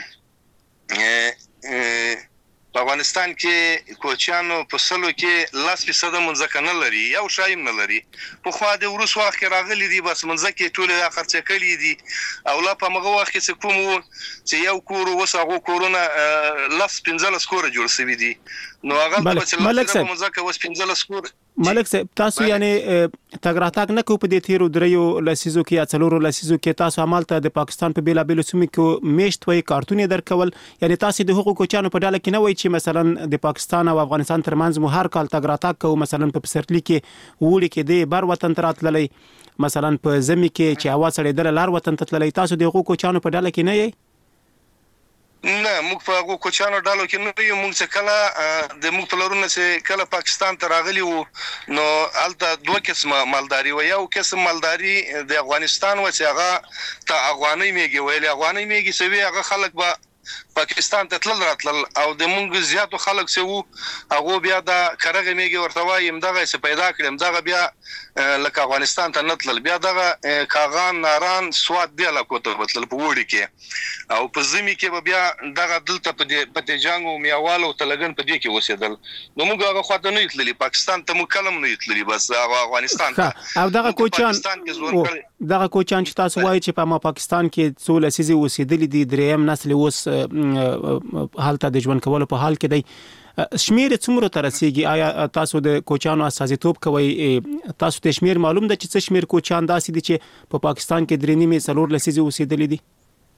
S6: کوچانو په سلو کې 10% منځکه نه لري یو شایم نه لري په خو د ورس وخت راغلي دي بس منځکه ټول خرڅ کړي دي او لا په مغه وخت کې کوم چې یو کور وسغه کورونه 15 کور جوړ شوی دي نو هغه په منځکه وس 15 کور
S5: ملک صاحب تاسو یعنی تګراتاک نه کو په دې تیرو دریو لسیزو کې یا څلورو لسیزو کې تاسو عمل ته د پاکستان په بیلابیلو سیمو کې میشت وای کارتونه درکول یعنی تاسو د حقوقو چانو په ډاله کې نه وای چې مثلا د پاکستان او افغانستان ترمنځ مو هر کال تګراتاک کو مثلا په پسرلی کې وړي کې د بر وطن تراتللی مثلا په زمي کې چې اواز سره د لار وطن تتللی تاسو د حقوقو چانو په ډاله کې نه یې
S6: نه موږ په هغه کوچانو ډالو کې نه یو موږ څه کله د موږ پلرونه چې کله پاکستان ته راغلي وو نو الته دوه قسمه مالداري و یو قسم مالداري د افغانستان و چې هغه ته افغاني میږي ویل افغاني میږي سوي هغه خلک به پاکستان ته تلل راتلل او د مونږ زیاتو خلک سه وو هغه بیا د کرغه میږي ورته وایم دغه څه پیدا کړم دغه بیا لکه افغانستان ته نتلل بیا دغه کاغان ناران سواد دی لا کوته بتل په وړي کې او په زمي کې بیا دغه دلته په جنگ او میوالو تلګن په دې کې وسیدل نو موږ هغه خواته نه یتللی پاکستان ته مو کلم نه یتللی بس افغانستان ته
S5: او دغه کوچان چې تاسو وایي چې په پاکستان کې څو لسیزې وسیدلې دي دریم نسل اوس حالت د ژوند کولو په حال کې دی شمیر څومره ترسيږي آیا تاسو د کوچانو استازیتوب کوي تاسو ته شمیر معلوم ده چې څه شمیر کوچان داسې دي چې په پاکستان کې درې نیمه څلور لسیزې وسیدلې دي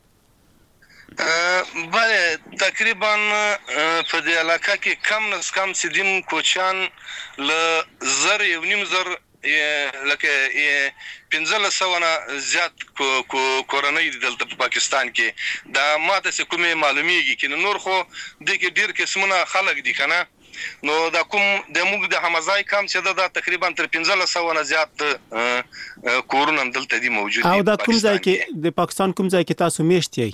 S6: بله تقریبا په دې علاقه کې کم نس کم سیدیم کوچان ل زر یو نیم زر لکه 1500 نه زیات کورنۍ دلته په پاکستان کې دا ماته څه کومه معلومیږي چې نور خو د کې ډیر قسمونه خلک دي کنه نو دا کوم د موږ د حمزای کم چې دا تقریبا تر 1500 نه زیات کورونه دلته دي موجود دي
S5: او دا کوم ځای کې د پاکستان کوم ځای کې تاسو میشتي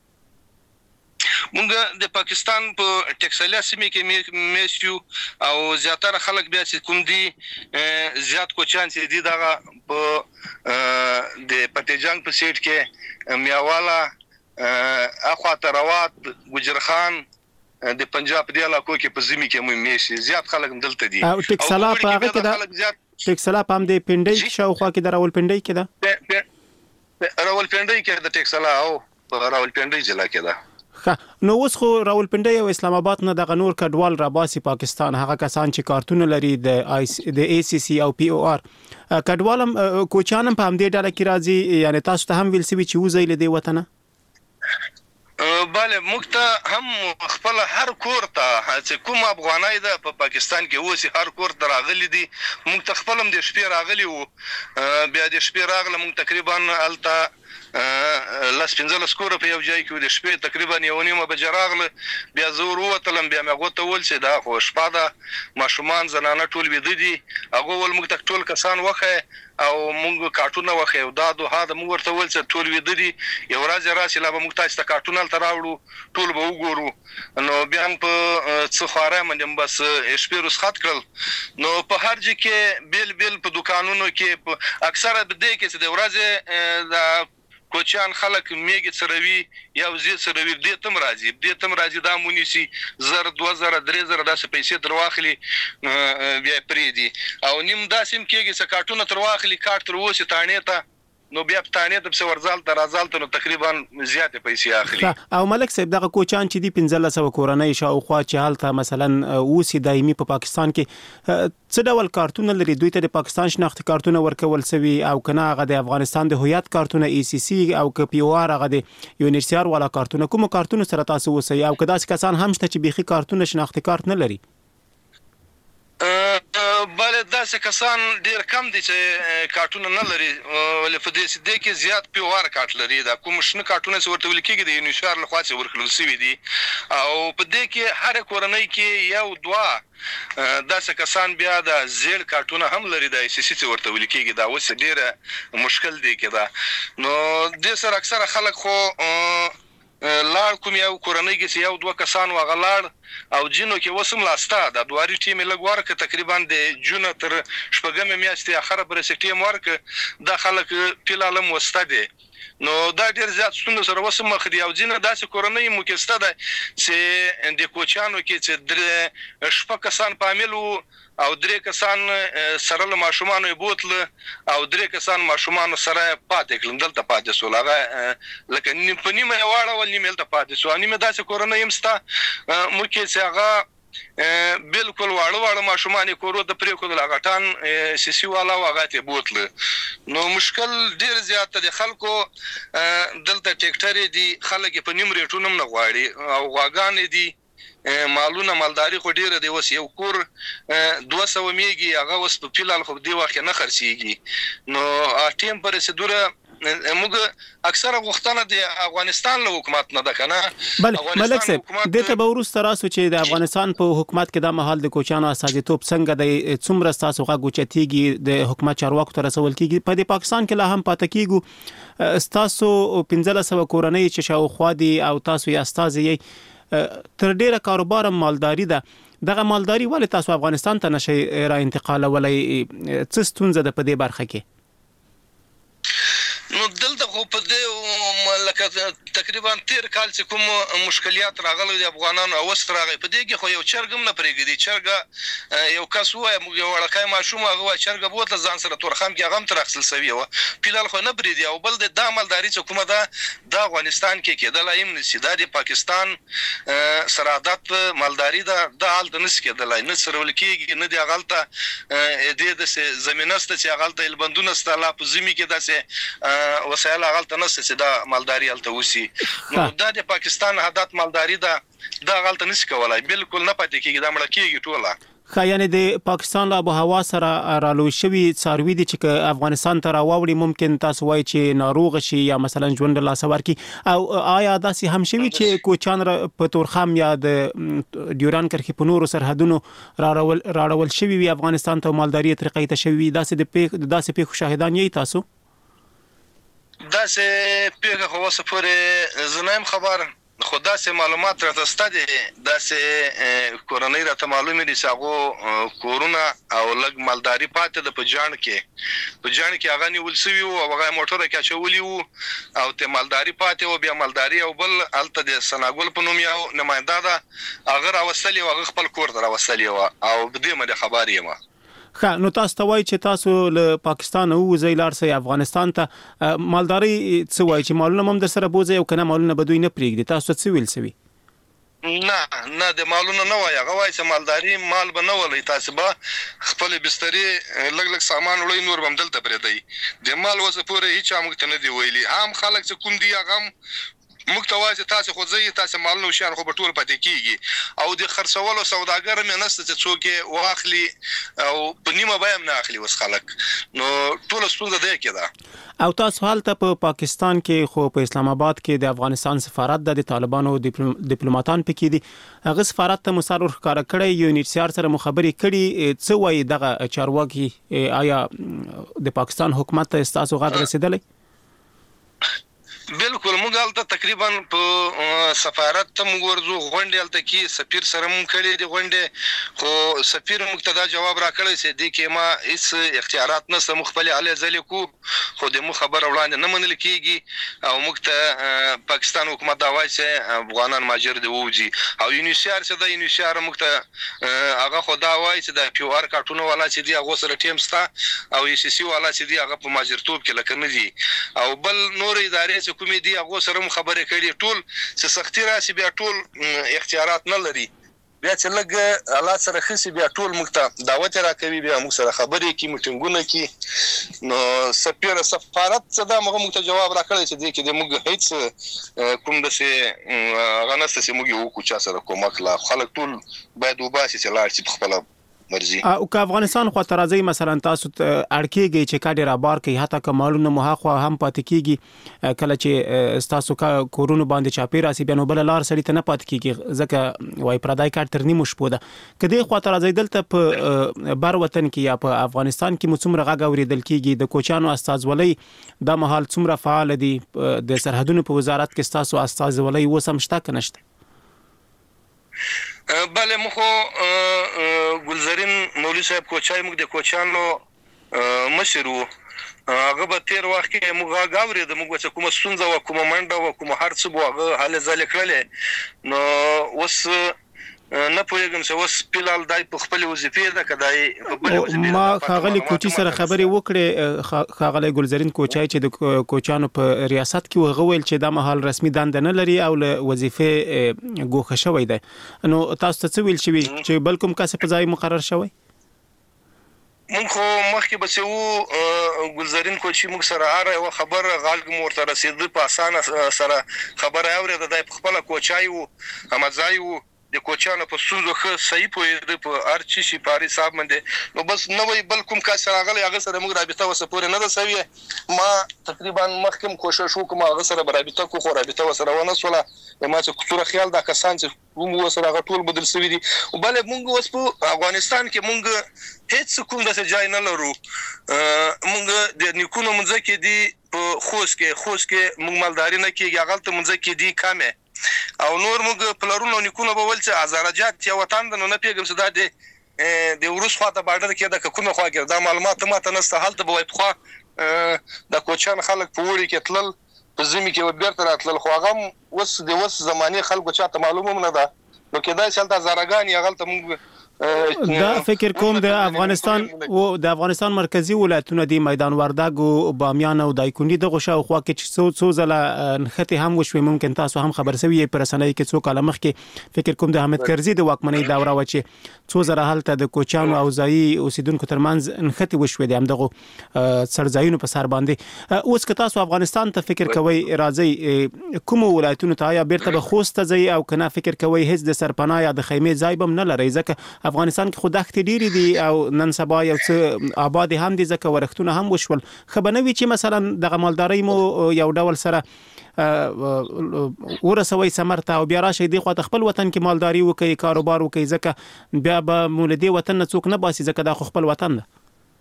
S6: مونږ د پاکستان په ټکسالیا سیمه کې میشو او زیاتره خلک بیا چې کوم دي زیات کوچان چې دي دغه په د پټیجنګ په سیټ کې میاوالا اخوا تروات ګجرخان د پنجاب دی علاقو کې په زمي کې مې میشي زیات خلک دلته دي
S5: او ټکسلا په هغه کې دا ټکسلا په هم د پنډۍ شاوخوا کې د راول پنډۍ کې دا
S6: راول پنډۍ کې د ټکسلا او په راول پنډۍ ضلع کې دا
S5: نو اوس خو راولپنډي او اسلام آباد نه د غنور کډوال راباسي پاکستان هغه کسان چې کارتونه لري د ای سی سی او پی او آر کډوالم کوچانم په همدې ډله کې راځي یعنی تاسو ته هم ویل سوي چې وځي له دې وطن
S6: bale مخته هم خپل هر کور ته چې کوم افغانای ده په پاکستان کې اوسې هر کور ته راغلي دي موږ خپل هم د شپې راغلي وو بیا د شپې راغله موږ تقریبا الته لاس 15 سکور په یو ځای کې د شپې تقریبا یو نیمه بجې راغله بیا زور وتلم بیا مې غوته ول چې دا خو شپه ده ماشومان زنانه ټول ویده دي هغه ول موږ ټول کسان وخه او موږ کارټونه وخه او دا دوه د موږ ورته ول چې ټول ویده دي یو ورځ راشي لا به موږ تاسو ته کارټونه تر راوړو ټول به وګورو نو بیا هم په څه خاره باندې بس شپې رسخت کړل نو په هر ځای کې بیل په دکانونو کې اکثره د دې کې چې د ورځې د کوچان خلک میګ سروي یا وزې سروي دې تم راځي دا مونیسي 1000 2000 3000 داسې پیسې درواخلي بیا پرې دي او نیم داسم کېږي چې کارټونه ترواخلي کارت تر وسه تانې ته نو بیا پټانې ته څو ورزال تر ازال ته تقریبا زیاتې پیسې اخلي
S5: او ملک صاحب دغه کوچان چې دی 1500 کورنۍ شاوخوا چې حالت مثلا اوسې دایمي په پاکستان کې څه ډول کارتونه لري دوی ته د پاکستان شناختی کارتونه ورکول سوي او کنه هغه د افغانستان د هویت کارتونه ای سی سی او ک پی او آر هغه د یونیورسيټر والا کارتونه کوم کارتونه سره تاسو وسي او کدا کسان هم شته چې بيخي کارتونه شناختی کارت نه لري
S6: بله داسې کسان ډیر کم دي چې کارتونه نه لري ولې په دې سده کې زیات پی او آر کارت لري دا کوم شنه کارتونه چې ورته ولیکيږي د یونیشار لخوا چې ورکړل شوی دي او په دې کې هر کورنۍ کې یو دوا داسې کسان بیا د زیړ کارتونه هم لري د ای سی سی ورته ولیکيږي دا اوس ډیره مشکل دی کېدا نو د سر اکثره خلک خو لار کوم یو کورنۍ کې یو دوه کسان وغلاړ او جنو کې وسم لاستا د دواري ټیم لګور ک تقریبا د جون تر شپږم میاشتې اخره پر سټیم ورک د خلک پیلالم وستاده نو دا ډیر زیات ستونزه سره وسم مخ دی او جنه داسې کورنۍ مکسته ده چې د کوچانو کې چې شپږ کسان پامل او درې کسان سره له ماشومان بوتل او درې کسان ماشومان سره پاتې کړل دلته پاتې سول هغه لکه په نیمه واړه ول نیمه دلته پاتې سو نیمه داسې کورنۍ همستا مو کې چې هغه بالکل واړه ماشومان کورو د پریکو د لغټان سیسی والا واغاته بوتل نو مشکل ډیر زیات د خلکو دلته ټیکټری دي خلک په نیم ریټونم نه غواړي او غاګان دي مالونه مالداري خو ډیره دی وس یو کور 200 میږي هغه وس په فلال خو دی واخه نه خرسيږي نو ټیم پر سدوره موږ اکثره وختونه د افغانستان له حکومت نه ده کنه
S5: بل ملک صاحب د تبورس تراسو چې د افغانستان په حکومت کې د محل د کوچانو اساسیتوب څنګه د څومره تاسو غو چتیږي د حکومت چارواکو تر رسول کیږي په پاکستان کې لا هم پاتې کیږي تاسو 1500 کورنۍ چې شاوخوا دي او تاسو یې استازي تر ډیره کاروبار مالداري ده دغه مالداري ولې تاسو افغانستان ته نشي را انتقال ولې څه ستونزه ده په دې برخه کې
S6: نو دلته خو په دې لکه تقریبا 13 کال چې کوم مشکلات راغلي د افغانانو او ستراغي په دې کې خو یو چرګم نه پرېږدي چرګه یو کس وای موږ یو ورکای ماشوم هغه چرګه بوته ځان سره تورخم کې غم تر اخصل سوي و پیلال خو نه پرېږدي او بل د مالداري چې کومه ده د افغانستان کې کېدل ایم نشي د پاکستان سرحدات مالداري د حالت نس کېدل نه سره ولکېږي نه دی غلطه د زمينسته چې غلطه البندونه ست لا په زمي کې داسه وسایل غلطه نس چې د مالداري الته وسی نو د پاکستان عادت مالداري دا غلطه نس کولای بالکل نه پاتې کېږي دا مړ کېږي ټوله
S5: خیانه د پاکستان له هوا سره رالو شوی څاروي دي چې افغانستان ته راوړي ممکن تاسو وایي چې ناروغ شي یا مثلا ژوند لا سوار کی او آیا داسې هم شوی چې کوچان په تورخم یا د ډیوران کرخي په نورو سرحدونو راړول شوی وي افغانستان ته مالداري طریقې ته شوی داسې په شاهدان یې تاسو
S6: داسې پیغه خو وسپره زنایم خبر خدا سه معلومات راته ستدي داسې کورنۍ راته معلومه دي چې کورونا او لګ مالداري پاتې د پجان کې هغه نیول سوي او هغه موټر کې چولي او ته مالداري پاتې او بیا مالداري او بل الته د سناګل په نوم یو نماینده ده هغه راوستلی او خپل کور ته راوستلی او بده مده خبرې ما
S5: ښه نو تاسو ته وایي چې تاسو له پاکستان وځئ لاړ شئ افغانستان ته مالداري څه وایي چې مالونه هم در سره بوځي او کنه مالونه به دوی نه پرېږدي تاسو څه ویل سوي
S6: نه د مالونه نه وای هغه وای چې مالداري مال به نه ولې تاسو به خپل بستري لګ سامان وړي نور بم دلته پرې دی د مال وسه پورې هیڅ موږ ته نه دی ویلي هم خلک چې کوم دی هغه موږ ته وایي تاسو خو ځئ تاسو مالونه شان خو به ټول پاتې کیږي او د خرڅولو سوداګر مې نسته چې څوک واخلي او په نیمه به هم نه اخلي وس خلک نو ټول ستونزه ده کېده
S5: او تاسو حالت په پاکستان کې خو په اسلام آباد کې د افغانستان سفارت د طالبانو ډیپلوماټان پکې دي هغه سفارت ته مسار ورخاره کړی یو نیټسیار سره مخابري کړي څه وایي دغه چارواکي آیا د پاکستان حکومت ته تاسو غږ رسیدلی
S6: بالکل موږ الته تقریبا په سفارت ته موږ ورزو غونډه الته کې سفیر سره موږ کړي دي غونډه خو سفیر موږ ته دا جواب راکړی چې د کې ما هیڅ اختیارات نشته مخبل علی ځلې کو خو د مو خبر وړاندې نه منل کیږي او موږ ته پاکستان حکومت دا وایي چې افغانان ماجر دی وځي او یونیسیار چې دا یونیسیار موږ ته هغه خدا وایي چې د پیو آر کارتونو والا چې دی هغه سره ټیم ستا او ای سی سی والا چې دی هغه په ماجرتوب کې لکه نه دي او بل نور ادارې کومې دي هغه سره خبرې کړي ټول چې سختي راشي بیا ټول اختیارات نه لري بیا چې لګ الله سره خسي بیا ټول مخته دعوت راکوي بیا موږ سره خبرې کی میټینګونه کی نو سفیر سفارت صدا موږ ته جواب راکړی چې دې کې د موږ هیڅ کوم دسه غنسته چې موږ وکړو چا سره کومک لا خلک ټول باید وباسي چې لاړ شي په خپل مرزي
S5: او که افغانستان خو ترازی مثلا تاسو اړکیږي چې کاډي را بار کوي حتی کمالونه مخه هم پاتې کیږي کله چې تاسو کا کورونو باندې چاپی راسي بیا نو بل لار سړی ته نه پاتې کیږي ځکه وای پردای کار تر نیمه شپه ده کدی خو ترازی دلته په بر وطن کې یا په افغانستان کې څومره غږ اوریدل کیږي د کوچانو استازولۍ د محل څومره فعال دي د سرحدونو په وزارت کې تاسو استازولۍ وسم شته کنهشته
S6: بله مخو ګلزرین مولوی صاحب کوچای موږ د کوچانو مشرو هغه به تیر وخت کې موږ غاوري د موږ چې کومه سنځه او کومه منډه او کومه هرڅ بو هغه حل ځل کړل نو وس نه پوهیږم چې اوس پلال دای په خپل وظیفه ده کدای په خپل وظیفه
S5: ما خاغلی کوچی سره خبرې وکړې خاغلی ګلزرین کوچای چې د کوچانو په ریاست کې وغویل چې د محل رسمي دند نه لري او له وظیفه ګوښه شوی دی نو تاسو ته څه ویل شوی چې بل کوم کس په ځای مقرر شوی
S6: مونږ خو مخکې به څو ګلزرین کوچی موږ سره هر خبر غالګ مورته رسیدل په اسانه سره خبره اورید د خپل کوچای او امځای د کوچانو په سوزو خه صحیح پوهې په ارچی شي پاري صاحب باندې نو بس نوې بل کوم کا سره غلي هغه سره موږ رابطه وسپورې نه ده سوي ما تقریبا مخکم کوشش وکم هغه سره رابطه کو خو رابطه وسره ونه سوله ما چې کتوره خیال دا کسان چې موږ سره غټول بدل سوي دي او بل موږ اوس په افغانستان کې موږ هیڅ کوم د ځای نه لرو موږ د نیکونو منځ کې دي په خوش کې موږ مالداري نه کیږي هغه ته منځ کې دي کمه او نور موږ پلرونو نیکونو به ول چې ازارجات یا وطن د نه پیګم صدا د ورس خواته بارډر کې د کومه خوا کې د معلومات ماته نسته حالت به وای خو د کوچان خلک په وړي کې تلل په زمي کې وبرته راتلل خو هغه وس زماني خلکو چاته معلومه نه ده نو کېدای شي د زارګان یا غلطه موږ
S5: دا فکر کوم د افغانستان مرکزی ولایتونه دی میدان وردګ او بامیان او دایکندي د غوښه خو کې څو ځله نخته هم وشوي ممکن تاسو هم خبر سوي پر رسنۍ کې څو کاله مخکې فکر کوم د احمد کرزي د واکمنۍ دوره و چې څو ځله حالت د کوچانو او ځای اوسیدونکو ترمنځ نخته وشوي د همدغه سرځایونو په سر باندې اوس که تاسو افغانستان ته فکر کوي راځي کوم ولایتونو ته یا بیرته به خوست ځای او کنه فکر کوي هیڅ د سرپناه یا د خیمه ځای بم نه لري ځکه افغانستان کې خودخت ډیری دي او نن سبا یو څه آباد هم دي ځکه ورختونه هم وشول خبرنوي چې مثلا د غمالداري مو یو ډول سره ورسوي سمرته او بیا راشي دی خو خپل وطن کې مالداري وکي کاروبار وکي ځکه بیا به مولدي وطن نه څوک نه باسي ځکه دا خپل وطن ده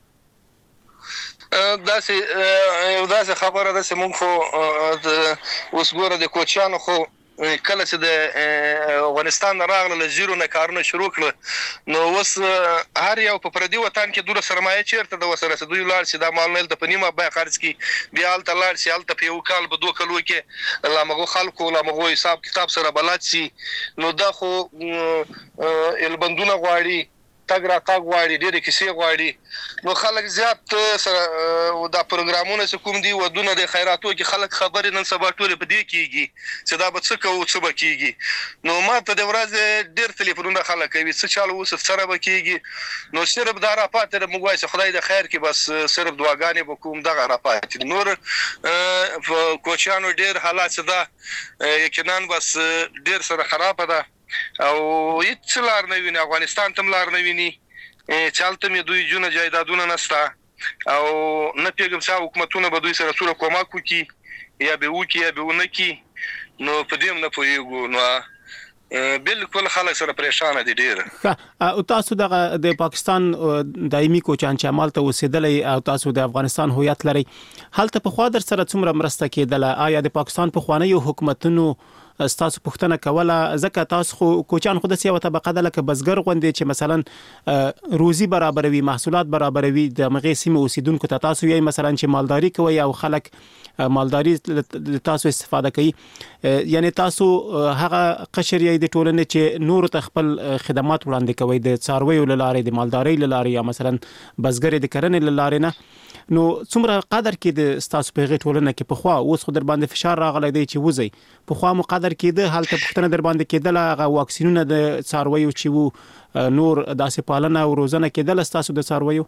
S6: داسې خبره ده چې مونږ خو اوس ګوره د کوچیانو خو کله چې د افغانستان راغله له زیرو نه کارونه شروع کړل نو اوس هر یو په پردي وطن کې دوره سرمایه چیرته د وسره دوی لاړ شي د مال نه په نیمه به خرج کی بیا الته لاړ شي الته په یو کال به 2 کلو کې لامغه خلکو لامغه حساب کتاب سره بلد شي نو دا خو البندونه غواړي تګ را تګ غواړي ډېرې کیسې غواړي نو خلک زیات سره دا پروګرامونه چې کوم دي ودونه د خیراتو کې خلک خبرې نن سبا ټولې په دې کېږي چې دا به څه کوو څه به کېږي نو ما ته د ورځې ډېر تلیفونونه خلک کوي څه چاله اوس سره به کېږي نو صرف دا را پاتې موږ وایو چې خدای د خیر کې بس صرف دعاګانې به کوم دغه را پاتې نور کوچیانو ډېر حالات دا یقینا بس ډېر سره خرابه ده او هیڅ لار نه ویني افغانستان تم لار نه ویني چالت مې دوی جون جایدادونه نستا او نه پیګم چې حکومتونه به دوی سره سره کومک وکي یا به وکي یا به ونکي نو په دې نه پوهیږو نو بالکل خلک سره پریشان دي ډیر
S5: او تاسو د پاکستان دایمي کوچان چې عمل ته وسیدلې او تاسو د افغانستان هویت لري هلته په خوا در سره څومره مرسته کېدله آیا د پاکستان په خوانیو حکومتونو تاسو پوښتنه کوله ځکه تاسو خو کوچان خو د سیاوه طبقه ده لکه بزګر غوندې چې مثلا روزي برابروي محصولات برابروي د مغې سیمه اوسیدونکو ته تاسو یې مثلا چې مالداري کوي او خلک مالداري تاسو استفاده کوي یعنی تاسو هغه قشر یې د ټولنې چې نور ته خپل خدمات وړاندې کوي د څارویو لارې د مالداري لارې یا مثلا بزګر د کرنې لارې نه نو څومره قدر کې د تاسو په غټ ټولنه کې په خوا اوس خو در باندې فشار راغلی دی چې وځي په خوا مقدر کېده حالت پښتنه در باندې کېدل هغه واکسینونه د څارویو چې وو نور داسې پالنه او روزنه کېدل تاسو د څارویو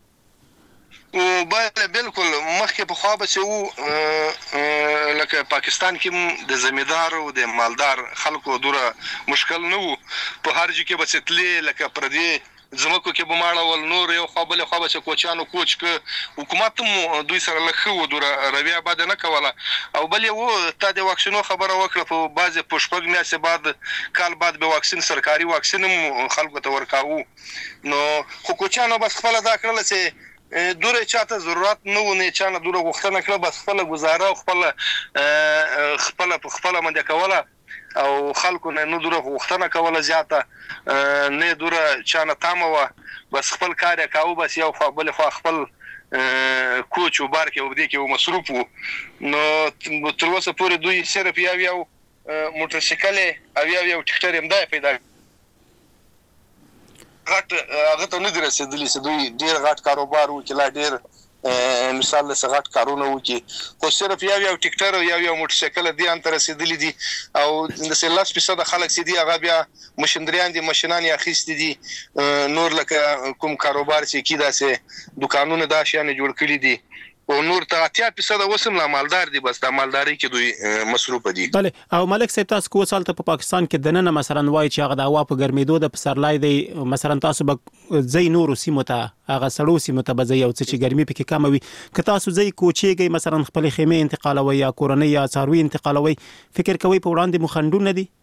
S6: بالکل مخکې په خوا به چې لکه پاکستان کې د زمیندار او د مالدار خلکو دوره مشکل نه وو په هر ځای کې به ستلې لکه پردي زمکو کې بماړه ول نور یو خپل خو به کوچانو کوچ ک حکومت مو دوی سره لخوا دوره رویا بد نه کوله او بل یو ته د واکسینو خبره وکړه په بعضه پښپګ میاسه بعد کال بعد به واکسین سرکاري واکسین خلکو ته ورکاو نو خو کوچانو بس خپل دا کړل چې دوره چاته ضرورت نه ونه چانه دوره غوښتنه کړه بس خپل گزاره خپل منډه کوله او خلکو نه دوره غوښتنه کوله زیاته نه دوره چانه تامه بس خپل کار کاوه بس یو خپل خپل کوچ او بار کې وبدي کې مصروف نو تر اوسه پورې دوی صرف یو موټرسایکل او یو ټیکټر هم دا پیدا هغه ته نه درسېدلی چې دوی ډیر غټ کاروبار وکړي لا ډیر مثال له سغټ کارونه وکړي خو صرف یو ټیکټر او یو موټرسایکل دی ان تر رسیدلی دي او د 13% خلک سي دي هغه بیا مشندریان دي ماشينان یې اخیستي دي نور لکه کوم کاروبار چې کیدا سه دکانونه دا شیان جوړ کړی دي او نور ته 80% وسم لا مالدار دي بس د مالداري کې دوی مصروف دي
S5: بله او ملک صاحب تاسو کو سالته په پاکستان کې دنه مثلا وای چې هغه د هوا په ګرمېدو د پسرلای دی مثلا تاسو به زي نور سیمه ته هغه سړو سیمه ته به زي او چې ګرمي پکې کم وي که تاسو زي کوچيږي مثلا خپل خیمه انتقالوي یا کورنۍ یا څاروي انتقالوي فکر کوي په وړاندې مخندونه دي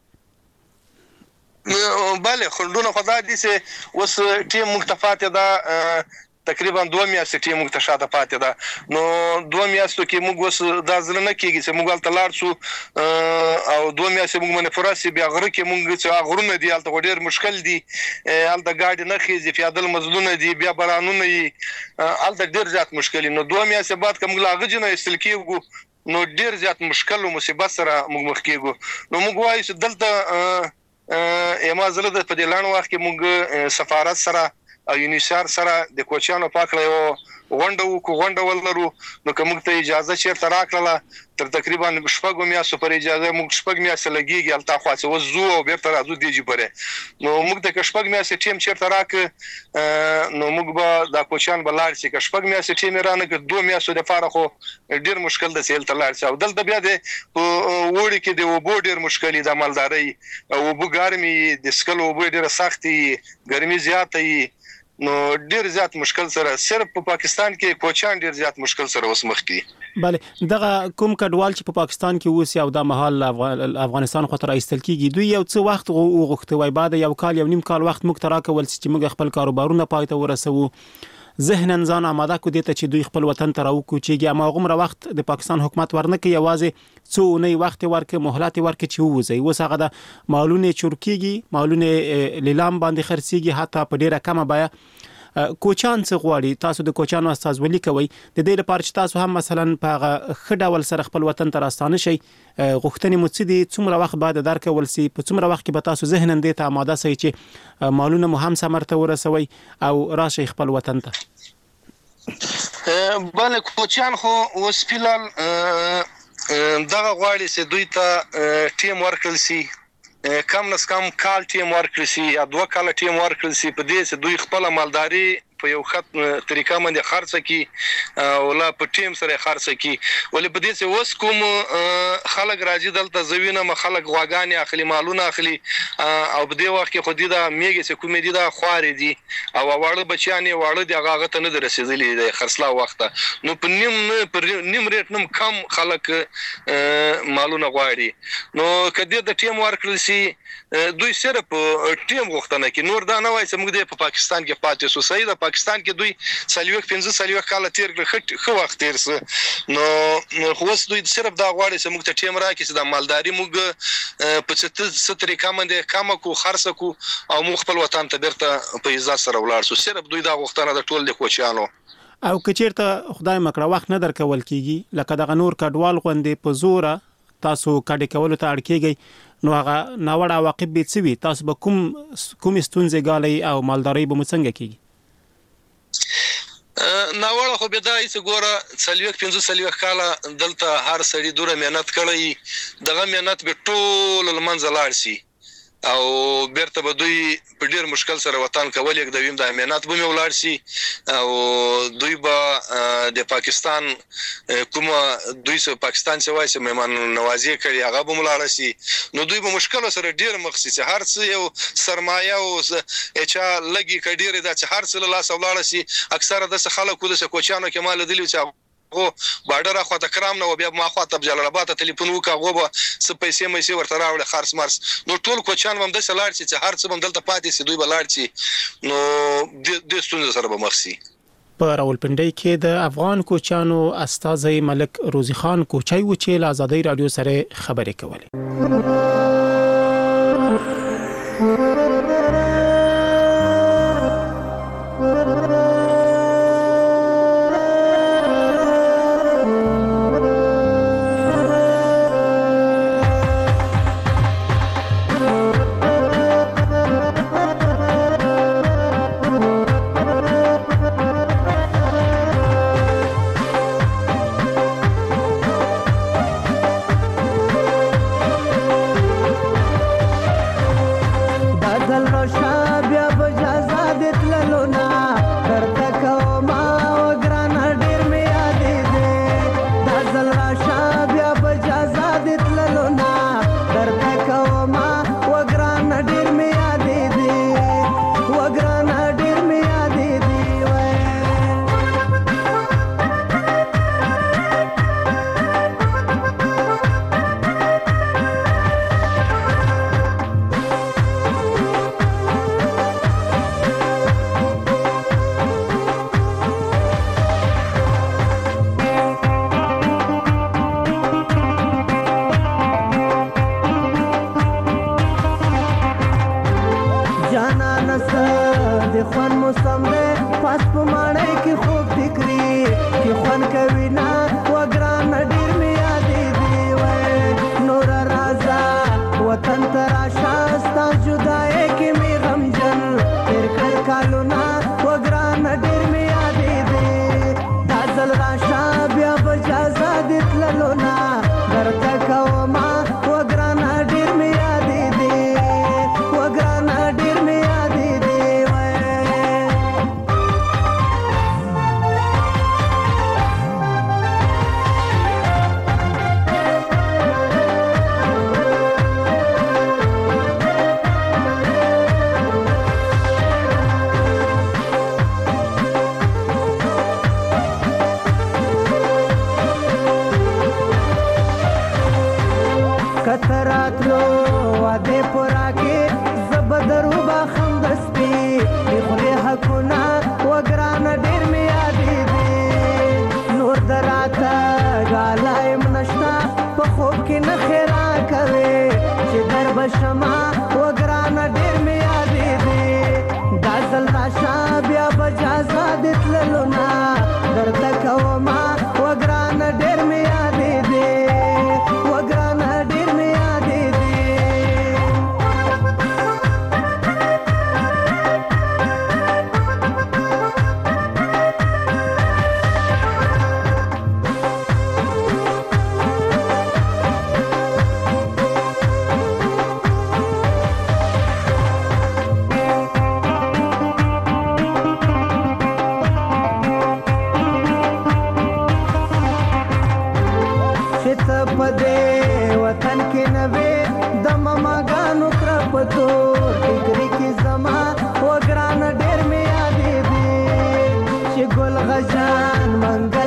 S6: بله خلدونه خدای دې سه وس ټیم مختفات ده تقریبا 2 میاشتې ټیم موږ ته شاته پاتې ده نو 2 میاشتو کې موږ وس دا ځل نه کېږي چې موږ تل لار شو او 2 میاشتې موږ منه فراسي بیا غره کې موږ چې غرونه دي البته ډېر مشکل دي البته گاډي نه خېږي پیادل مزلونه دي بیا بارانونه دي البته ډېر زیات مشکل نو 2 میاشتې بعد کوم لاغجنه استل کېږي نو ډېر زیات مشکل او مصیبت سره موږ مخ کېږو نو موږ وایو چې دلته اما زله د په دلان وخت کې موږ سفارت سره او یونیسار سره د کوچانو پاکړه یو غونډه ولرو نو کوم ته اجازه چیرته راکړه تر تقریبا شپږ میاشتو پر اجازه موږ شپږ میاشتې لګیږي البته خو څه وزو او بیرته راځو دیږي پره نو موږ ته شپږ میاشتې ټیم چیرته راک نو موږ به د کوچان بلار چې شپږ میاشتې ټیم رانه ک 2 میاشتو د فارغ ډیر مشکل د سیل تلار او دلته بیا د وړي کې د وبو ډیر مشکل د مالداري او وبو ګرمي د سکل وبو ډیر سختي ګرمي زیاتې نو ډیر زیات مشکل سره صرف په پاکستان کې کوچان ډیر زیات مشکل سره وسمخ کی
S5: بله دغه کوم کډوال چې په پاکستان کې اوس یو د محل افغانستان خطر ایستل کیږي دوی یو څه وخت غوښتوي بعد یو کال یو نیم کال وخت موږ ترا کول چې موږ خپل کاروبارونه پای ته ورسوو ذهناً ځان آماده کو دي ته چې دوی خپل وطن ته راوکو چې ما غومره وخت د پاکستان حکومت ورنه کوي یوازې څو نه وخت ورکه مهلت ورکه چې وځي وسغه د مالونه چورکیږي مالونه لیلام باندې خرڅيږي حتی په ډیره کمه بیا کوچان څه غواړي تاسو د کوچانو استازولي کوي د دې لپاره چې تاسو هم مثلا په خډاول سره خپل وطن ته راستانه شي غوښتنې مو څه دي څومره وخت بعد درکول سي په څومره وخت کې به تاسو ذهنن دې ته آماده سي چې مالونه مو هم سمرته ورسوي او راشي خپل وطن ته
S6: بله کوچان خو وسپیلال دغه غواړي چې دوی ته ټیم ورکړل سي کم نس کم کال ټیم ورکړل سي یا 2 کال ټیم ورکړل سي په دې چې دوی خپل مالداري په یو خط طریقه باندې خرڅ کی ولا په ټیم سره خرڅ کی ولې په دې چې وس کوم خلک راځي دلته زوینه م خلک غواګانی اخلي مالونه اخلي او په دې وخت کې خو دې دا میګه چې کومې دي دا خواري دي او واړه بچیان واړه دی هغه ته نه درسېدلې د خرڅلا وخت نو په نیم ریټ نم کم خلک مالونه غواړي نو کدی د ټیم ورکړل سي دوی صرف ټیم غوښتنه کوي نور دا نه وایي چې موږ د پاکستان کې پاتې سو صحیح د پاکستان کې دوی سلیوک 15 کال تیر کړ خو وخت تیر سه نو خو دوی صرف دا غواړي چې موږ ته ټیم راکړي چې د مالداري موږ په څه طریقه باندې کم کو خرڅ کو او موږ خپل وطن ته بیرته په عزت سره ولاړ سو صرف دوی دا غوښتنه د ټول د کوچانو
S5: او کچیرته خدای مکړه وخت نه درکول کیږي لکه د غنور کډوال غوندې په زوره تاسو کډې کول ته اړ کیږي نو هغه ناوړه عواقب به څه وي تاسو به کوم ستونزې غالي او مالداري به څنګه کیږي
S6: ناوړه خو به دای څه ګوره سلیوک 15 کاله دلته هر سړي دوره مهنت کړی دغه مهنت به ټول لمنځه لاړ شي او بیرته به دوی په ډیر مشکل سره وطن کول یک دویم د امنیت به ولاړ شي او دوی به د پاکستان کومه دوی سه پاکستان سوای سه مهمان نوازی کوي هغه به ولاړ شي نو دوی به مشکل سره ډیر مخصص هر څه یو سرمایه او اچا لګي کډیر د هر څه له لاس ولاړ شي اکثره د خلکو د کوچانو کمال دي چې خو بارډر اخوا ته کرام نو بیا ما اخوا ته جلال آباد ته ټلیفون وکاغو به څه پیسې مې ورته راوړل خرڅ مرس نو ټول کوچان هم د سلاړ چې هر څه هم دلته پاتې سي دوی بلاړ شي نو د ستونزې سره به مخ سي
S5: په راولپنډي کې د افغان کوچانو استاذ ملک روزي خان کوچای و چې له آزادۍ رادیو سره خبرې کولې
S7: شما و ګران ډیر می یادې دي دا ځل راشه بیا بجا پدې وطن کې نوې د ماګانو کړ پتو ټیکري کې زما وګران ډېر مې یادې دي چې ګل غجان منګ